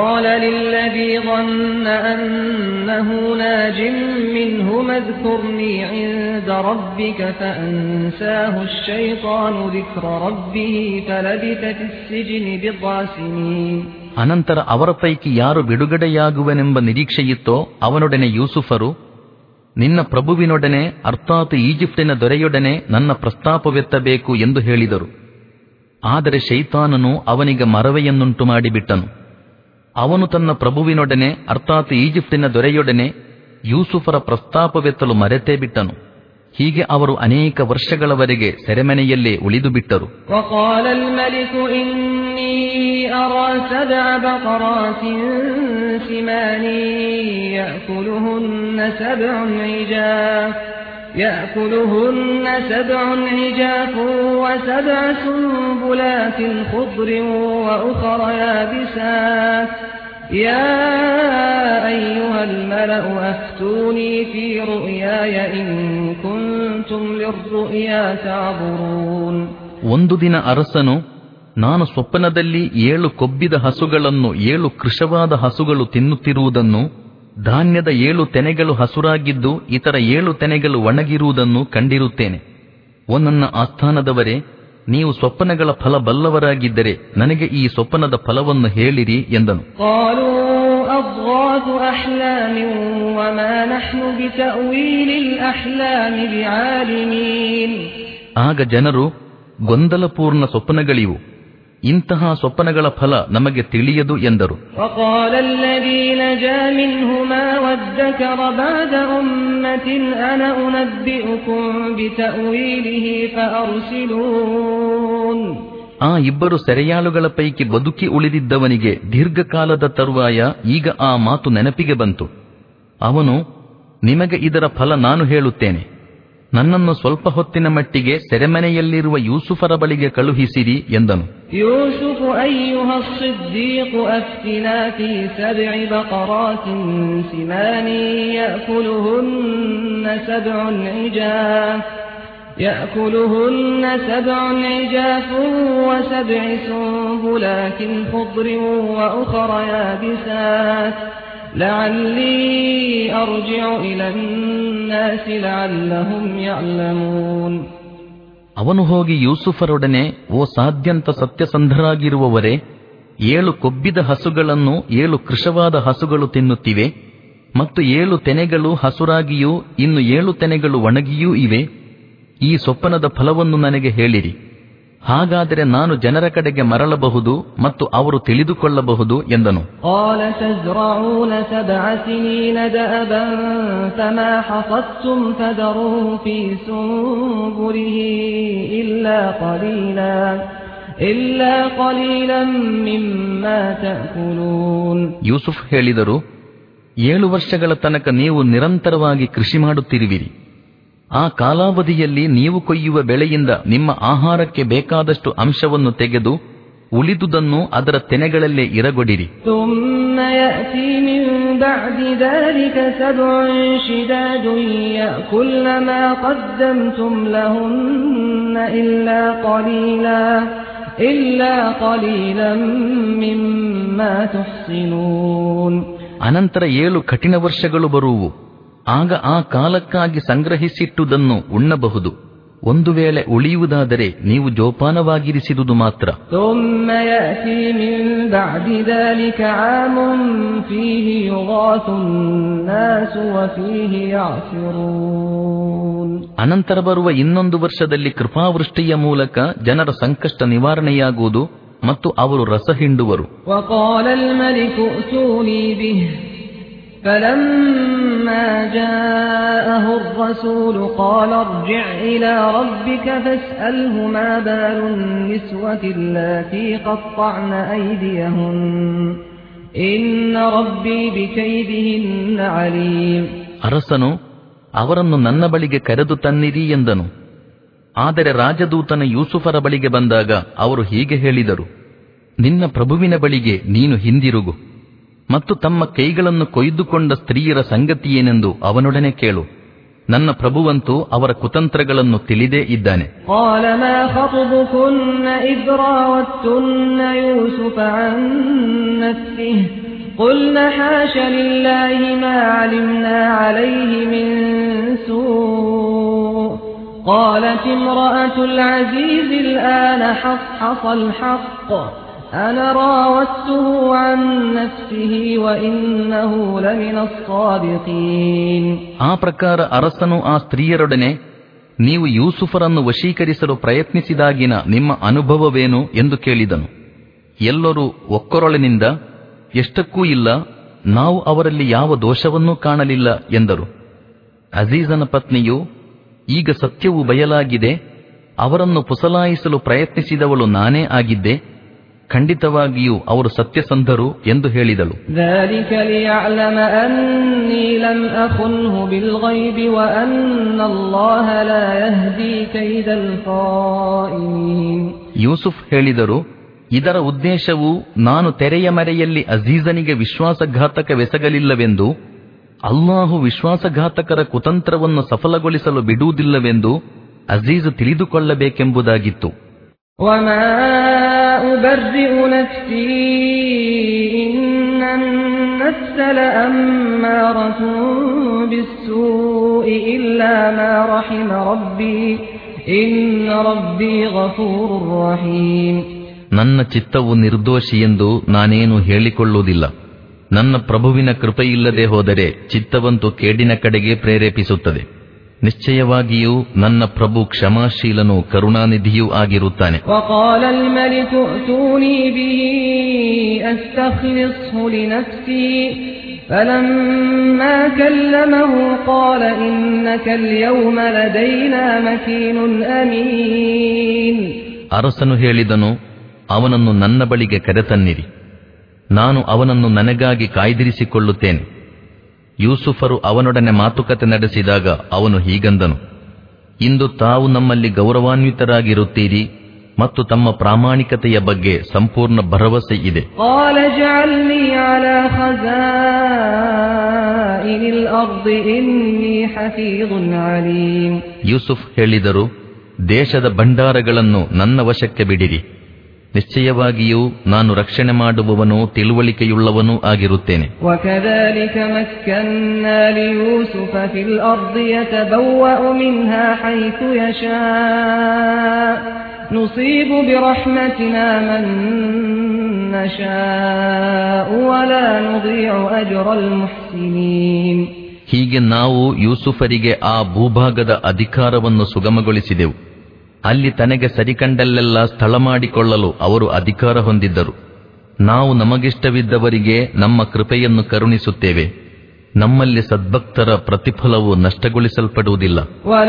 ಅನಂತರ ಅವರ ಪೈಕಿ ಯಾರು ಬಿಡುಗಡೆಯಾಗುವನೆಂಬ ನಿರೀಕ್ಷೆಯಿತ್ತೋ ಅವನೊಡನೆ ಯೂಸುಫರು, ನಿನ್ನ ಪ್ರಭುವಿನೊಡನೆ ಅರ್ಥಾತ್ ಈಜಿಪ್ಟಿನ ದೊರೆಯೊಡನೆ ನನ್ನ ಪ್ರಸ್ತಾಪವೆತ್ತಬೇಕು ಎಂದು ಹೇಳಿದರು. ಆದರೆ ಶೈತಾನನು ಅವನಿಗೆ ಮರವೆಯನ್ನುಂಟು ಮಾಡಿಬಿಟ್ಟನು. ಅವನು ತನ್ನ ಪ್ರಭುವಿನೊಡನೆ ಅರ್ಥಾತ್ ಈಜಿಪ್ಟಿನ ದೊರೆಯೊಡನೆ ಯೂಸುಫರ ಪ್ರಸ್ತಾಪವೆತ್ತಲು ಮರೆತೇ ಬಿಟ್ಟನು. ಹೀಗೆ ಅವರು ಅನೇಕ ವರ್ಷಗಳವರೆಗೆ ಸೆರೆಮನೆಯಲ್ಲೇ ಉಳಿದು ಬಿಟ್ಟರು. يأكلهن سبع عجاف وسبع سنبلات خضر وأخر يابسات يا أيها الملأ أفتوني في رؤياي إن كنتم للرؤيا تعبرون. ಒಂದು ದಿನ ಅರಸನು, ನಾನು ಸ್ವಪ್ನದಲ್ಲಿ ಏಳು ಕೊಬ್ಬಿದ ಹಸುಗಳನ್ನು ಏಳು ಕೃಶವಾದ ಹಸುಗಳು ತಿನ್ನುತ್ತಿರುವುದನ್ನು, ಧಾನ್ಯದ ಏಳು ತೆನೆಗಳು ಹಸುರಾಗಿದ್ದು ಇತರ ಏಳು ತೆನೆಗಳು ಒಣಗಿರುವುದನ್ನು ಕಂಡಿರುತ್ತೇನೆ. ಓ ನನ್ನ ಆಸ್ಥಾನದವರೇ, ನೀವು ಸ್ವಪ್ನಗಳ ಫಲ ಬಲ್ಲವರಾಗಿದ್ದರೆ ನನಗೆ ಈ ಸ್ವಪ್ನದ ಫಲವನ್ನು ಹೇಳಿರಿ ಎಂದನು. ಆಗ ಜನರು, ಗೊಂದಲಪೂರ್ಣ ಸ್ವಪ್ನಗಳಿವು, ಇಂತಹ ಸ್ವಪ್ನಗಳ ಫಲ ನಮಗೆ ತಿಳಿಯದು ಎಂದರು. ಆ ಇಬ್ಬರು ಸೆರೆಯಾಳುಗಳ ಪೈಕಿ ಬದುಕಿ ಉಳಿದಿದ್ದವನಿಗೆ ದೀರ್ಘಕಾಲದ ತರುವಾಯ ಈಗ ಆ ಮಾತು ನೆನಪಿಗೆ ಬಂತು. ಅವನು, ನಿಮಗೆ ಇದರ ಫಲ ನಾನು ಹೇಳುತ್ತೇನೆ. ನನ್ನನ್ನು ಸ್ವಲ್ಪ ಹೊತ್ತಿನ ಮಟ್ಟಿಗೆ ಸೆರೆಮನೆಯಲ್ಲಿರುವ ಯೂಸುಫರ ಬಳಿಗೆ ಕಳುಹಿಸಿರಿ ಎಂದನು. ಯೂಸುಫು ಅಯ್ಯುಹ ಸಿದ್ದೀಕ್ ಅಫ್ತಿನಾ ಫೀ ಸಬ್'i ಬಕರಾತಿನ್ ಸಿಮಾನಿ ಯأكلهن سبع عجاف يأكلهن سبع عجاف وسبع سنبلات خضر وأخر يابسات لعلي أرجع إلى الناس لعلهم يعلمون. ಅವನು ಹೋಗಿ ಯೂಸುಫರೊಡನೆ, ಓ ಸಾಧ್ಯಂತ ಸತ್ಯಸಂಧರಾಗಿರುವವರೇ, ಏಳು ಕೊಬ್ಬಿದ ಹಸುಗಳನ್ನು ಏಳು ಕೃಶವಾದ ಹಸುಗಳು ತಿನ್ನುತ್ತಿವೆ ಮತ್ತು ಏಳು ತೆನೆಗಳು ಹಸುರಾಗಿಯೂ ಇನ್ನು ಏಳು ತೆನೆಗಳು ಒಣಗಿಯೂ ಇವೆ. ಈ ಸ್ವಪ್ನದ ಫಲವನ್ನು ನನಗೆ ಹೇಳಿರಿ. ಹಾಗಾದರೆ ನಾನು ಜನರ ಕಡೆಗೆ ಮರಳಬಹುದು ಮತ್ತು ಅವರು ತಿಳಿದುಕೊಳ್ಳಬಹುದು ಎಂದನು. ಯೂಸುಫ್ ಹೇಳಿದರು, ಏಳು ವರ್ಷಗಳ ತನಕ ನೀವು ನಿರಂತರವಾಗಿ ಕೃಷಿ ಮಾಡುತ್ತಿರುವಿರಿ. ಆ ಕಾಲಾವಧಿಯಲ್ಲಿ ನೀವು ಕೊಯ್ಯುವ ಬೆಳೆಯಿಂದ ನಿಮ್ಮ ಆಹಾರಕ್ಕೆ ಬೇಕಾದಷ್ಟು ಅಂಶವನ್ನು ತೆಗೆದು ಉಳಿದುದನ್ನು ಅದರ ತೆನೆಗಳಲ್ಲೇ ಇರಗೊಡಿರಿ. ಅನಂತರ ಏಳು ಕಠಿಣ ವರ್ಷಗಳು ಬರುವು. ಆಗ ಆ ಕಾಲಕ್ಕಾಗಿ ಸಂಗ್ರಹಿಸಿಟ್ಟುದನ್ನು ಉಣ್ಣಬಹುದು. ಒಂದು ವೇಳೆ ಉಳಿಯುವುದಾದರೆ ನೀವು ಜೋಪಾನವಾಗಿರಿಸಿದುದು ಮಾತ್ರ. ಅನಂತರ ಬರುವ ಇನ್ನೊಂದು ವರ್ಷದಲ್ಲಿ ಕೃಪಾವೃಷ್ಟಿಯ ಮೂಲಕ ಜನರ ಸಂಕಷ್ಟ ನಿವಾರಣೆಯಾಗುವುದು ಮತ್ತು ಅವರು ರಸ ಹಿಂಡುವರು. فلما جاءه الرسول قال ارجع إلى ربك فاسأله ما بال النسوة اللاتي قطعن أيديهن إن ربي بكيدهن عليم. ಅರಸನು ಅವರನ್ನು ನನ್ನ ಬಳಿಗೆ ಕರೆದು ತನ್ನಿರಿ ಎಂದನು. ಆದರೆ ರಾಜದೂತನ ಯೂಸುಫರ ಬಳಿಗೆ ಬಂದಾಗ ಅವರು ಹೀಗೆ ಹೇಳಿದರು, ನಿನ್ನ ಪ್ರಭುವಿನ ಬಳಿಗೆ ನೀನು ಹಿಂದಿರುಗು ಮತ್ತು ತಮ್ಮ ಕೈಗಳನ್ನು ಕೊಯ್ದುಕೊಂಡ ಸ್ತ್ರೀಯರ ಸಂಗತಿಯೇನೆಂದು ಅವನೊಡನೆ ಕೇಳು. ನನ್ನ ಪ್ರಭುವಂತೂ ಅವರ ಕುತಂತ್ರಗಳನ್ನು ತಿಳಿದೇ ಇದ್ದಾನೆ. قالت امرأة العزيز الآن حصحص الحق أنا راودته عن نفسه وإنه لمن الصادقين. ಆ ಪ್ರಕಾರ ಅರಸನು ಆ ಸ್ತ್ರೀಯರೊಡನೆ, ನೀವು ಯೂಸುಫರನ್ನು ವಶೀಕರಿಸಲು ಪ್ರಯತ್ನಿಸಿದಾಗಿನ ನಿಮ್ಮ ಅನುಭವವೇನು ಎಂದು ಕೇಳಿದನು. ಎಲ್ಲರೂ ಒಕ್ಕೊರಳಿನಿಂದ, ಎಷ್ಟಕ್ಕೂ ಇಲ್ಲ, ನಾವು ಅವರಲ್ಲಿ ಯಾವ ದೋಷವನ್ನೂ ಕಾಣಲಿಲ್ಲ ಎಂದರು. ಅಜೀಜನ ಪತ್ನಿಯು, ಈಗ ಸತ್ಯವು ಬಯಲಾಗಿದೆ, ಅವರನ್ನು ಪುಸಲಾಯಿಸಲು ಪ್ರಯತ್ನಿಸಿದವಳು ನಾನೇ ಆಗಿದ್ದೆ, ಖಂಡಿತವಾಗಿಯೂ ಅವರು ಸತ್ಯಸಂಧರು ಎಂದು ಹೇಳಿದಳು. ಯೂಸುಫ್ ಹೇಳಿದರು, ಇದರ ಉದ್ದೇಶವು ನಾನು ತೆರೆಯ ಮರೆಯಲ್ಲಿ ಅಜೀಜನಿಗೆ ವಿಶ್ವಾಸಘಾತಕವೆಸಗಲಿಲ್ಲವೆಂದು, ಅಲ್ಲಾಹು ವಿಶ್ವಾಸಘಾತಕರ ಕುತಂತ್ರವನ್ನು ಸಫಲಗೊಳಿಸಲು ಬಿಡುವುದಿಲ್ಲವೆಂದು ಅಜೀಜ್ ತಿಳಿದುಕೊಳ್ಳಬೇಕೆಂಬುದಾಗಿತ್ತು. وما أبرئ نفسي إن النفس لأمارة بالسوء إلا ما رحم ربي إن ربي غفور رحيم. ನನ್ನ ಚಿತ್ತವು ನಿರ್ದೋಷಿ ಎಂದು ನಾನೇನು ಹೇಳಿಕೊಳ್ಳುವುದಿಲ್ಲ. ನನ್ನ ಪ್ರಭುವಿನ ಕೃಪೆಯಿಲ್ಲದೆ ಹೋದರೆ ಚಿತ್ತವಂತೂ ಕೇಡಿನ ಕಡೆಗೆ ಪ್ರೇರೇಪಿಸುತ್ತದೆ. ನಿಶ್ಚಯವಾಗಿಯೂ ನನ್ನ ಪ್ರಭು ಕ್ಷಮಾಶೀಲನೂ ಕರುಣಾನಿಧಿಯೂ ಆಗಿರುತ್ತಾನೆ. وقال الملك ائتوني به أستخلصه لنفسي فلما كلمه قال إنك اليوم لدينا مكين أمين. ಅರಸನು ಹೇಳಿದನು, ಅವನನ್ನು ನನ್ನ ಬಳಿಗೆ ಕರೆತನ್ನಿರಿ, ನಾನು ಅವನನ್ನು ನನಗಾಗಿ ಕಾಯ್ದಿರಿಸಿಕೊಳ್ಳುತ್ತೇನೆ. ಯೂಸುಫರು ಅವನೊಡನೆ ಮಾತುಕತೆ ನಡೆಸಿದಾಗ ಅವನು ಹೀಗಂದನು, ಇಂದು ತಾವು ನಮ್ಮಲ್ಲಿ ಗೌರವಾನ್ವಿತರಾಗಿರುತ್ತೀರಿ ಮತ್ತು ತಮ್ಮ ಪ್ರಾಮಾಣಿಕತೆಯ ಬಗ್ಗೆ ಸಂಪೂರ್ಣ ಭರವಸೆ ಇದೆ. ಯೂಸುಫ್ ಹೇಳಿದರು, ದೇಶದ ಭಂಡಾರಗಳನ್ನು ನನ್ನ ವಶಕ್ಕೆ ಬಿಡಿರಿ, ನಿಶ್ಚಯವಾಗಿಯೂ ನಾನು ರಕ್ಷಣೆ ಮಾಡುವವನೂ ತಿಳುವಳಿಕೆಯುಳ್ಳವನೂ ಆಗಿರುತ್ತೇನೆ. وَكَذَلِكَ مَكَّنَّا لِيُوسُفَ فِي الْأَرْضِ يَتَبَوَّأُ مِنْهَا حَيْثُ يَشَاءُ نُصِيبُ بِرَحْمَتِنَا مَن نَّشَاءُ وَلَا نُضِيعُ أَجْرَ الْمُحْسِنِينَ. ಹೀಗೆ ನಾವು ಯೂಸುಫರಿಗೆ ಆ ಭೂಭಾಗದ ಅಧಿಕಾರವನ್ನು ಸುಗಮಗೊಳಿಸಿದೆವು. ಅಲ್ಲಿ ತನಗೆ ಸರಿಕಂಡಲ್ಲೆಲ್ಲ ಸ್ಥಳ ಮಾಡಿಕೊಳ್ಳಲು ಅವರು ಅಧಿಕಾರ ಹೊಂದಿದ್ದರು. ನಾವು ನಮಗಿಷ್ಟವಿದ್ದವರಿಗೆ ನಮ್ಮ ಕೃಪೆಯನ್ನು ಕರುಣಿಸುತ್ತೇವೆ. ನಮ್ಮಲ್ಲಿ ಸದ್ಭಕ್ತರ ಪ್ರತಿಫಲವು ನಷ್ಟಗೊಳಿಸಲ್ಪಡುವುದಿಲ್ಲ.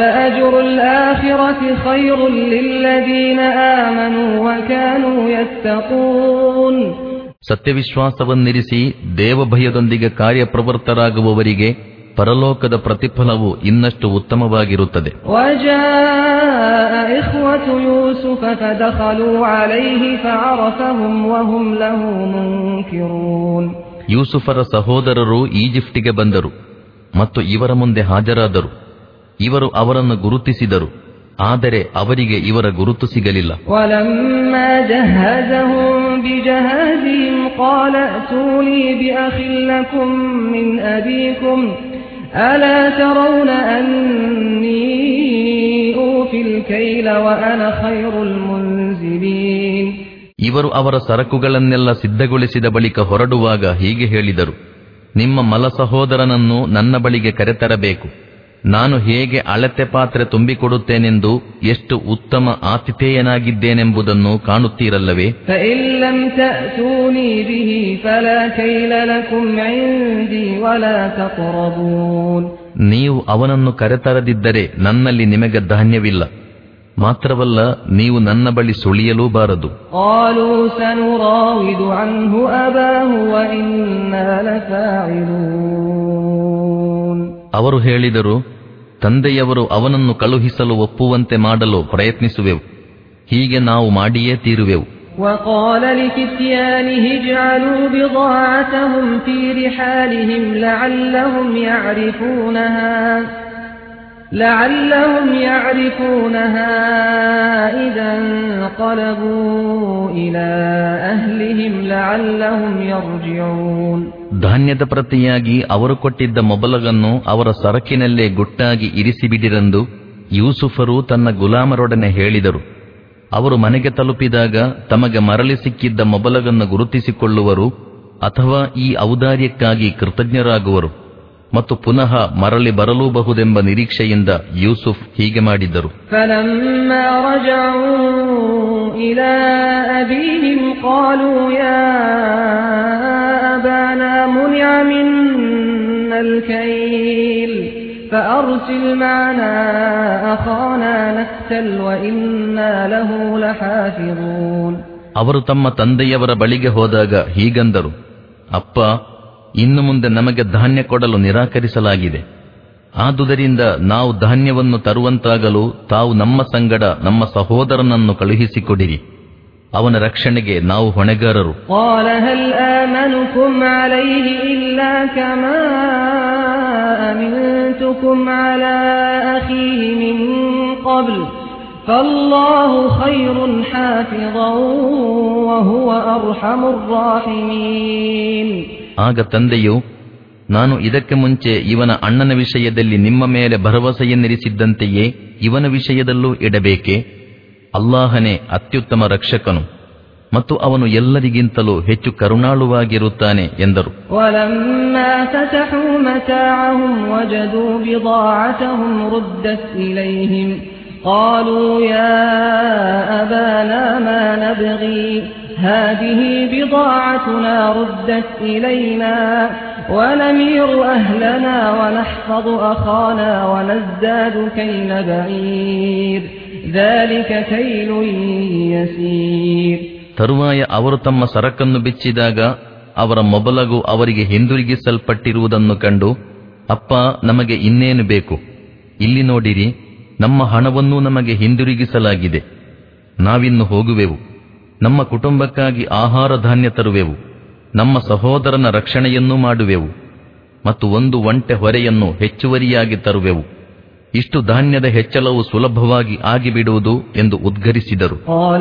ಸತ್ಯವಿಶ್ವಾಸವನ್ನಿರಿಸಿ ದೇವಭಯದೊಂದಿಗೆ ಕಾರ್ಯಪ್ರವೃತ್ತರಾಗುವವರಿಗೆ ಪರಲೋಕದ ಪ್ರತಿಫಲವು ಇನ್ನಷ್ಟು ಉತ್ತಮವಾಗಿರುತ್ತದೆ. ಯೂಸುಫರ ಸಹೋದರರು ಈಜಿಪ್ಟಿಗೆ ಬಂದರು ಮತ್ತು ಇವರ ಮುಂದೆ ಹಾಜರಾದರು. ಇವರು ಅವರನ್ನು ಗುರುತಿಸಿದರು, ಆದರೆ ಅವರಿಗೆ ಇವರ ಗುರುತು ಸಿಗಲಿಲ್ಲ. ألا ترون أني أوفي الكيل وأنا خير المنزلين. ಇವರು ಅವರ ಸರಕುಗಳನ್ನೆಲ್ಲ ಸಿದ್ಧಗೊಳಿಸಿದ ಬಳಿಕ ಹೊರಡುವಾಗ ಹೀಗೆ ಹೇಳಿದರು, ನಿಮ್ಮ ಮಲ ಸಹೋದರನನ್ನು ನನ್ನ ಬಳಿಗೆ ಕರೆತರಬೇಕು. ನಾನು ಹೇಗೆ ಅಳತೆ ಪಾತ್ರೆ ತುಂಬಿಕೊಡುತ್ತೇನೆಂದು ಎಷ್ಟು ಉತ್ತಮ ಆತಿಥೇಯನಾಗಿದ್ದೇನೆಂಬುದನ್ನು ಕಾಣುತ್ತೀರಲ್ಲವೇ. ನೀವು ಅವನನ್ನು ಕರೆತರದಿದ್ದರೆ ನನ್ನಲ್ಲಿ ನಿಮಗೆ ಧಾನ್ಯವಿಲ್ಲ. ಮಾತ್ರವಲ್ಲ, ನೀವು ನನ್ನ ಬಳಿ ಸುಳಿಯಲೂಬಾರದು. ಅವರು ಹೇಳಿದರು, ತಂದೆಯವರು ಅವನನ್ನು ಕಳುಹಿಸಲು ಒಪ್ಪುವಂತೆ ಮಾಡಲು ಪ್ರಯತ್ನಿಸುವೆವು. ಹೀಗೆ ನಾವು ಮಾಡಿಯೇ ತೀರುವೆವು. وقال لفتيانه اجعلوا بضاعتهم في رحالهم لعلهم يعرفونها لعلهم يعرفونها إذا انقلبوا إلى أهلهم لعلهم يرجعون. ಧಾನ್ಯದ ಪ್ರತಿಯಾಗಿ ಅವರು ಕೊಟ್ಟಿದ್ದ ಮೊಬಲಗನ್ನು ಅವರ ಸರಕಿನಲ್ಲೇ ಗುಟ್ಟಾಗಿ ಇರಿಸಿಬಿಡಿರೆಂದು ಯೂಸುಫರು ತನ್ನ ಗುಲಾಮರೊಡನೆ ಹೇಳಿದರು. ಅವರು ಮನೆಗೆ ತಲುಪಿದಾಗ ತಮಗೆ ಮರಳಿ ಸಿಕ್ಕಿದ್ದ ಮೊಬಲಗನ್ನು ಗುರುತಿಸಿಕೊಳ್ಳುವರು ಅಥವಾ ಈ ಔದಾರ್ಯಕ್ಕಾಗಿ ಕೃತಜ್ಞರಾಗುವರು ಮತ್ತು ಪುನಃ ಮರಳಿ ಬರಲೂಬಹುದೆಂಬ ನಿರೀಕ್ಷೆಯಿಂದ ಯೂಸುಫ್ ಹೀಗೆ ಮಾಡಿದ್ದರು. فَلَمَّا رَجَعُوا إِلَى أَبِيهِمْ قَالُوا يَا أَبَانَا مُنِعَ مِنَّا الْكَيْلُ فَأَرْسِلْ مَعَنَا أَخَانَا نَكْتَلْ وَإِنَّا لَهُ لَحَافِظُونَ. ಅವರು ತಮ್ಮ ತಂದೆಯವರ ಬಳಿಗೆ ಹೋದಾಗ ಹೀಗಂದರು, ಅಪ್ಪ, ಇನ್ನು ಮುಂದೆ ನಮಗೆ ಧಾನ್ಯ ಕೊಡಲು ನಿರಾಕರಿಸಲಾಗಿದೆ. ಆದುದರಿಂದ ನಾವು ಧಾನ್ಯವನ್ನು ತರುವಂತಾಗಲು ತಾವು ನಮ್ಮ ಸಂಗಡ ನಮ್ಮ ಸಹೋದರನನ್ನು ಕಳುಹಿಸಿಕೊಡಿರಿ. ಅವನ ರಕ್ಷಣೆಗೆ ನಾವು ಹೊಣೆಗಾರರು. فالله خير حافظا وهو أرحم الراحمين. ಆಗ ತಂದೆಯು, ನಾನು ಇದಕ್ಕೆ ಮುಂಚೆ ಇವನ ಅಣ್ಣನ ವಿಷಯದಲ್ಲಿ ನಿಮ್ಮ ಮೇಲೆ ಭರವಸೆಯನ್ನಿರಿಸಿದ್ದಂತೆಯೇ ಇವನ ವಿಷಯದಲ್ಲೂ ಇಡಬೇಕೆ? ಅಲ್ಲಾಹನೇ ಅತ್ಯುತ್ತಮ ರಕ್ಷಕನು ಮತ್ತು ಅವನು ಎಲ್ಲರಿಗಿಂತಲೂ ಹೆಚ್ಚು ಕರುಣಾಳುವಾಗಿರುತ್ತಾನೆ ಎಂದರು. وَلَمَّا فَتَحُوا مَتَاعَهُمْ وَجَدُوا بِضَاعَتَهُمْ رُدَّتْ إِلَيْهِمْ قَالُوا يَا أَبَانَا مَا نَبْغِي هَٰذِهِ بِضَاعَتُنَا رُدَّتْ إِلَيْنَا وَنَمِيرُ أَهْلَنَا وَنَحْفَظُ أَخَانَا وَنَزْدَادُ كَيْلَ بَعِيرٍ ذَلِكَ كَيْلٌ يَسِيرٌ. ತರುವಾಯ ಅವರು ತಮ್ಮ ಸರಕನ್ನು ಬಿಚ್ಚಿದಾಗ ಅವರ ಮೊಬಲಗು ಅವರಿಗೆ ಹಿಂದಿರುಗಿಸಲ್ಪಟ್ಟಿರುವುದನ್ನು ಕಂಡು, ಅಪ್ಪ, ನಮಗೆ ಇನ್ನೇನು ಬೇಕು? ಇಲ್ಲಿ ನೋಡಿರಿ, ನಮ್ಮ ಹಣವನ್ನೂ ನಮಗೆ ಹಿಂದಿರುಗಿಸಲಾಗಿದೆ. ನಾವಿನ್ನು ಹೋಗುವೆವು, ನಮ್ಮ ಕುಟುಂಬಕ್ಕಾಗಿ ಆಹಾರ ಧಾನ್ಯ ತರುವೆವು, ನಮ್ಮ ಸಹೋದರನ ರಕ್ಷಣೆಯನ್ನೂ ಮಾಡುವೆವು ಮತ್ತು ಒಂದು ಒಂಟೆ ಹೊರೆಯನ್ನು ಹೆಚ್ಚುವರಿಯಾಗಿ ತರುವೆವು. ಇಷ್ಟು ಧಾನ್ಯದ ಹೆಚ್ಚಳವು ಸುಲಭವಾಗಿ ಆಗಿಬಿಡುವುದು ಎಂದು ಉದ್ಗರಿಸಿದರು.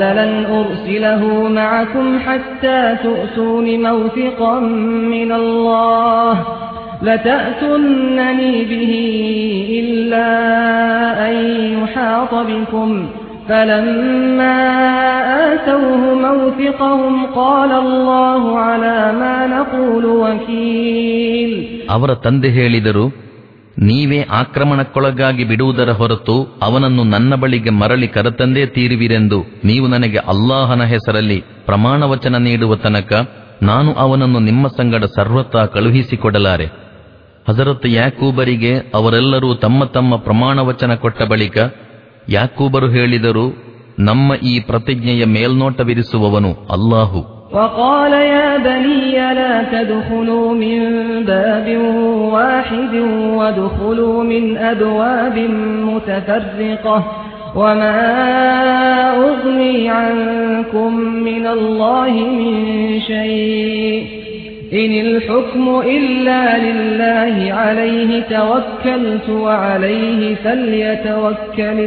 لتأتونني به إلا أن يحاط بكم فلما آتوه موثقهم قال الله على ما نقول وكيل. ಅವರ ತಂದೆ ಹೇಳಿದರು, ನೀವೇ ಆಕ್ರಮಣಕ್ಕೊಳಗಾಗಿ ಬಿಡುವುದರ ಹೊರತು ಅವನನ್ನು ನನ್ನ ಬಳಿಗೆ ಮರಳಿ ಕರೆತಂದೇ ತೀರುವಿರೆಂದು ನೀವು ನನಗೆ ಅಲ್ಲಾಹನ ಹೆಸರಲ್ಲಿ ಪ್ರಮಾಣವಚನ ನೀಡುವ ತನಕ ನಾನು ಅವನನ್ನು ನಿಮ್ಮ ಸಂಗಡ ಸರ್ವತಾ ಕಳುಹಿಸಿಕೊಡಲಾರೆ. ಹಜರತ್ ಯಾಕೂಬರಿಗೆ ಅವರೆಲ್ಲರೂ ತಮ್ಮ ತಮ್ಮ ಪ್ರಮಾಣವಚನ ಕೊಟ್ಟ ಬಳಿಕ ಯಾಕೂಬರು ಹೇಳಿದರು, ನಮ್ಮ ಈ ಪ್ರತಿಜ್ಞೆಯ ಮೇಲ್ನೋಟವಿರಿಸುವವನು ಅಲ್ಲಾಹು. وقال يا بني لا تدخلوا من باب واحد وادخلوا من أبواب متفرقة وما أغني عنكم من الله من شيء إن الحكم إلا لله عليه توكلت وعليه فليتوكل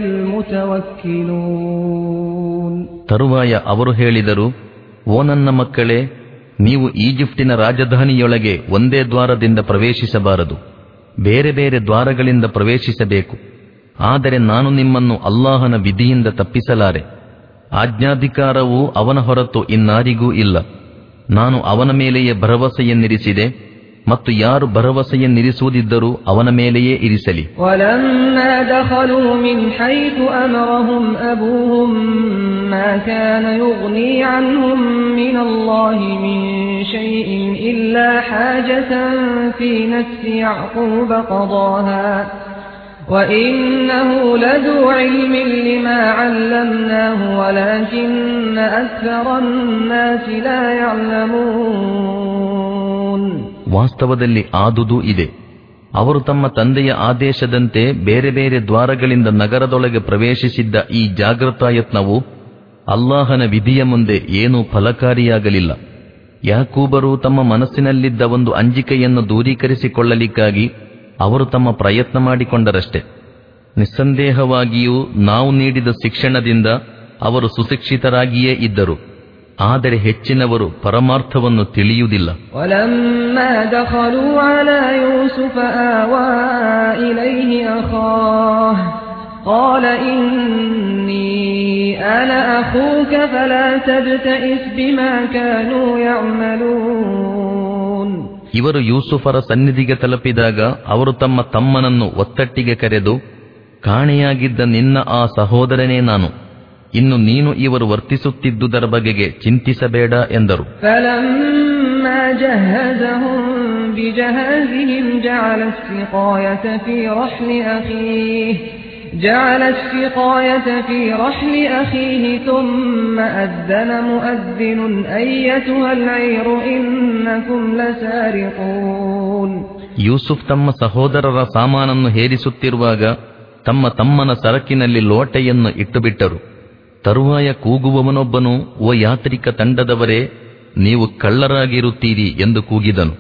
المتوكلون. ತರುವಾಯ ಅವರು ಹೇಳಿದರು, ಓ ನನ್ನ ಮಕ್ಕಳೇ, ನೀವು ಈಜಿಪ್ಟಿನ ರಾಜಧಾನಿಯೊಳಗೆ ಒಂದೇ ದ್ವಾರದಿಂದ ಪ್ರವೇಶಿಸಬಾರದು, ಬೇರೆ ಬೇರೆ ದ್ವಾರಗಳಿಂದ ಪ್ರವೇಶಿಸಬೇಕು. ಆದರೆ ನಾನು ನಿಮ್ಮನ್ನು ಅಲ್ಲಾಹನ ವಿಧಿಯಿಂದ ತಪ್ಪಿಸಲಾರೆ. ಆಜ್ಞಾಧಿಕಾರವು ಅವನ ಹೊರತು ಇನ್ನಾರಿಗೂ ಇಲ್ಲ. ನಾನು ಅವನ ಮೇಲೆಯೇ ಭರವಸೆಯನ್ನಿರಿಸಿದೆ ಮತ್ತು ಯಾರು ಭರವಸೆಯನ್ನಿರಿಸುವುದಿದ್ದರೂ ಅವನ ಮೇಲೆಯೇ ಇರಿಸಲಿ. وَلَمَّا دَخَلُوا مِنْ حَيْثُ أَمَرَهُمْ أَبُوهُمْ مَا كَانَ يُغْنِي عَنْهُمْ مِنَ اللَّهِ مِنْ شَيْءٍ إِلَّا حَاجَةً فِي نَفْسِ يَعْقُوبَ قَضَاهَا وَإِنَّهُ لَذُو عِلْمٍ لِمَا عَلَّمْنَاهُ وَلَكِنَّ أَكْثَرَ النَّاسِ لَا يَعْلَمُونَ. ವಾಸ್ತವದಲ್ಲಿ ಆದುದು ಇದೆ. ಅವರು ತಮ್ಮ ತಂದೆಯ ಆದೇಶದಂತೆ ಬೇರೆ ಬೇರೆ ದ್ವಾರಗಳಿಂದ ನಗರದೊಳಗೆ ಪ್ರವೇಶಿಸಿದ್ದ ಈ ಜಾಗೃತಾಯತ್ನವು ಅಲ್ಲಾಹನ ವಿಧಿಯ ಮುಂದೆ ಏನೂ ಫಲಕಾರಿಯಾಗಲಿಲ್ಲ. ಯಾಕೂಬರು ತಮ್ಮ ಮನಸ್ಸಿನಲ್ಲಿದ್ದ ಒಂದು ಅಂಜಿಕೆಯನ್ನು ದೂರೀಕರಿಸಿಕೊಳ್ಳಲಿಕ್ಕಾಗಿ ಅವರು ತಮ್ಮ ಪ್ರಯತ್ನ ಮಾಡಿಕೊಂಡರಷ್ಟೆ. ನಿಸ್ಸಂದೇಹವಾಗಿಯೂ ನಾವು ನೀಡಿದ ಶಿಕ್ಷಣದಿಂದ ಅವರು ಸುಶಿಕ್ಷಿತರಾಗಿಯೇ ಇದ್ದರು. ಆದರೆ ಹೆಚ್ಚಿನವರು ಪರಮಾರ್ಥವನ್ನು ತಿಳಿಯುವುದಿಲ್ಲ. وَلَمَّا دَخَلُوا عَلَى يُوسُفَ آوَى إِلَيْهِ أَخَاهُ قَالَ إِنِّي أَنَا أَخُوكَ فَلَا تَبْتَئِسْ بِمَا كَانُوا يَعْمَلُونَ. ಇವರು ಯೂಸುಫರ ಸನ್ನಿಧಿಗೆ ತಲುಪಿದಾಗ ಅವರು ತಮ್ಮ ತಮ್ಮನನ್ನು ಒತ್ತಟ್ಟಿಗೆ ಕರೆದು, ಕಾಣೆಯಾಗಿದ್ದ ನಿನ್ನ ಆ ಸಹೋದರನೇ ನಾನು, ಇನ್ನು ನೀನು ಇವರು ವರ್ತಿಸುತ್ತಿದ್ದುದರ ಬಗೆಗೆ ಚಿಂತಿಸಬೇಡ ಎಂದರು. فَلَمَّا جَهَّزَهُم بِجَهَازِهِمْ جَعَلَ السِّقَايَةَ فِي رَحْلِ أَخِيهِ جَعَلَ السِّقَايَةَ فِي رَحْلِ أَخِيهِ ثُمَّ أَذَّنَ مُؤَذِّنٌ أَيَّتُهَا الْعِيرُ إِنَّكُمْ لَسَارِقُونَ. ಯೂಸುಫ್ ತಮ್ಮ ಸಹೋದರರ ಸಾಮಾನನ್ನು ಹೇರಿಸುತ್ತಿರುವಾಗ ತಮ್ಮ ತಮ್ಮನ ಸರಕಿನಲ್ಲಿ ಲೋಟೆಯನ್ನು ಇಟ್ಟುಬಿಟ್ಟರು. ತರುವಾಯ ಕೂಗುವವನೊಬ್ಬನು, ಓ ಯಾತ್ರಿಕ ತಂಡದವರೇ, ನೀವು ಕಳ್ಳರಾಗಿರುತ್ತೀರಿ ಎಂದು ಕೂಗಿದನು.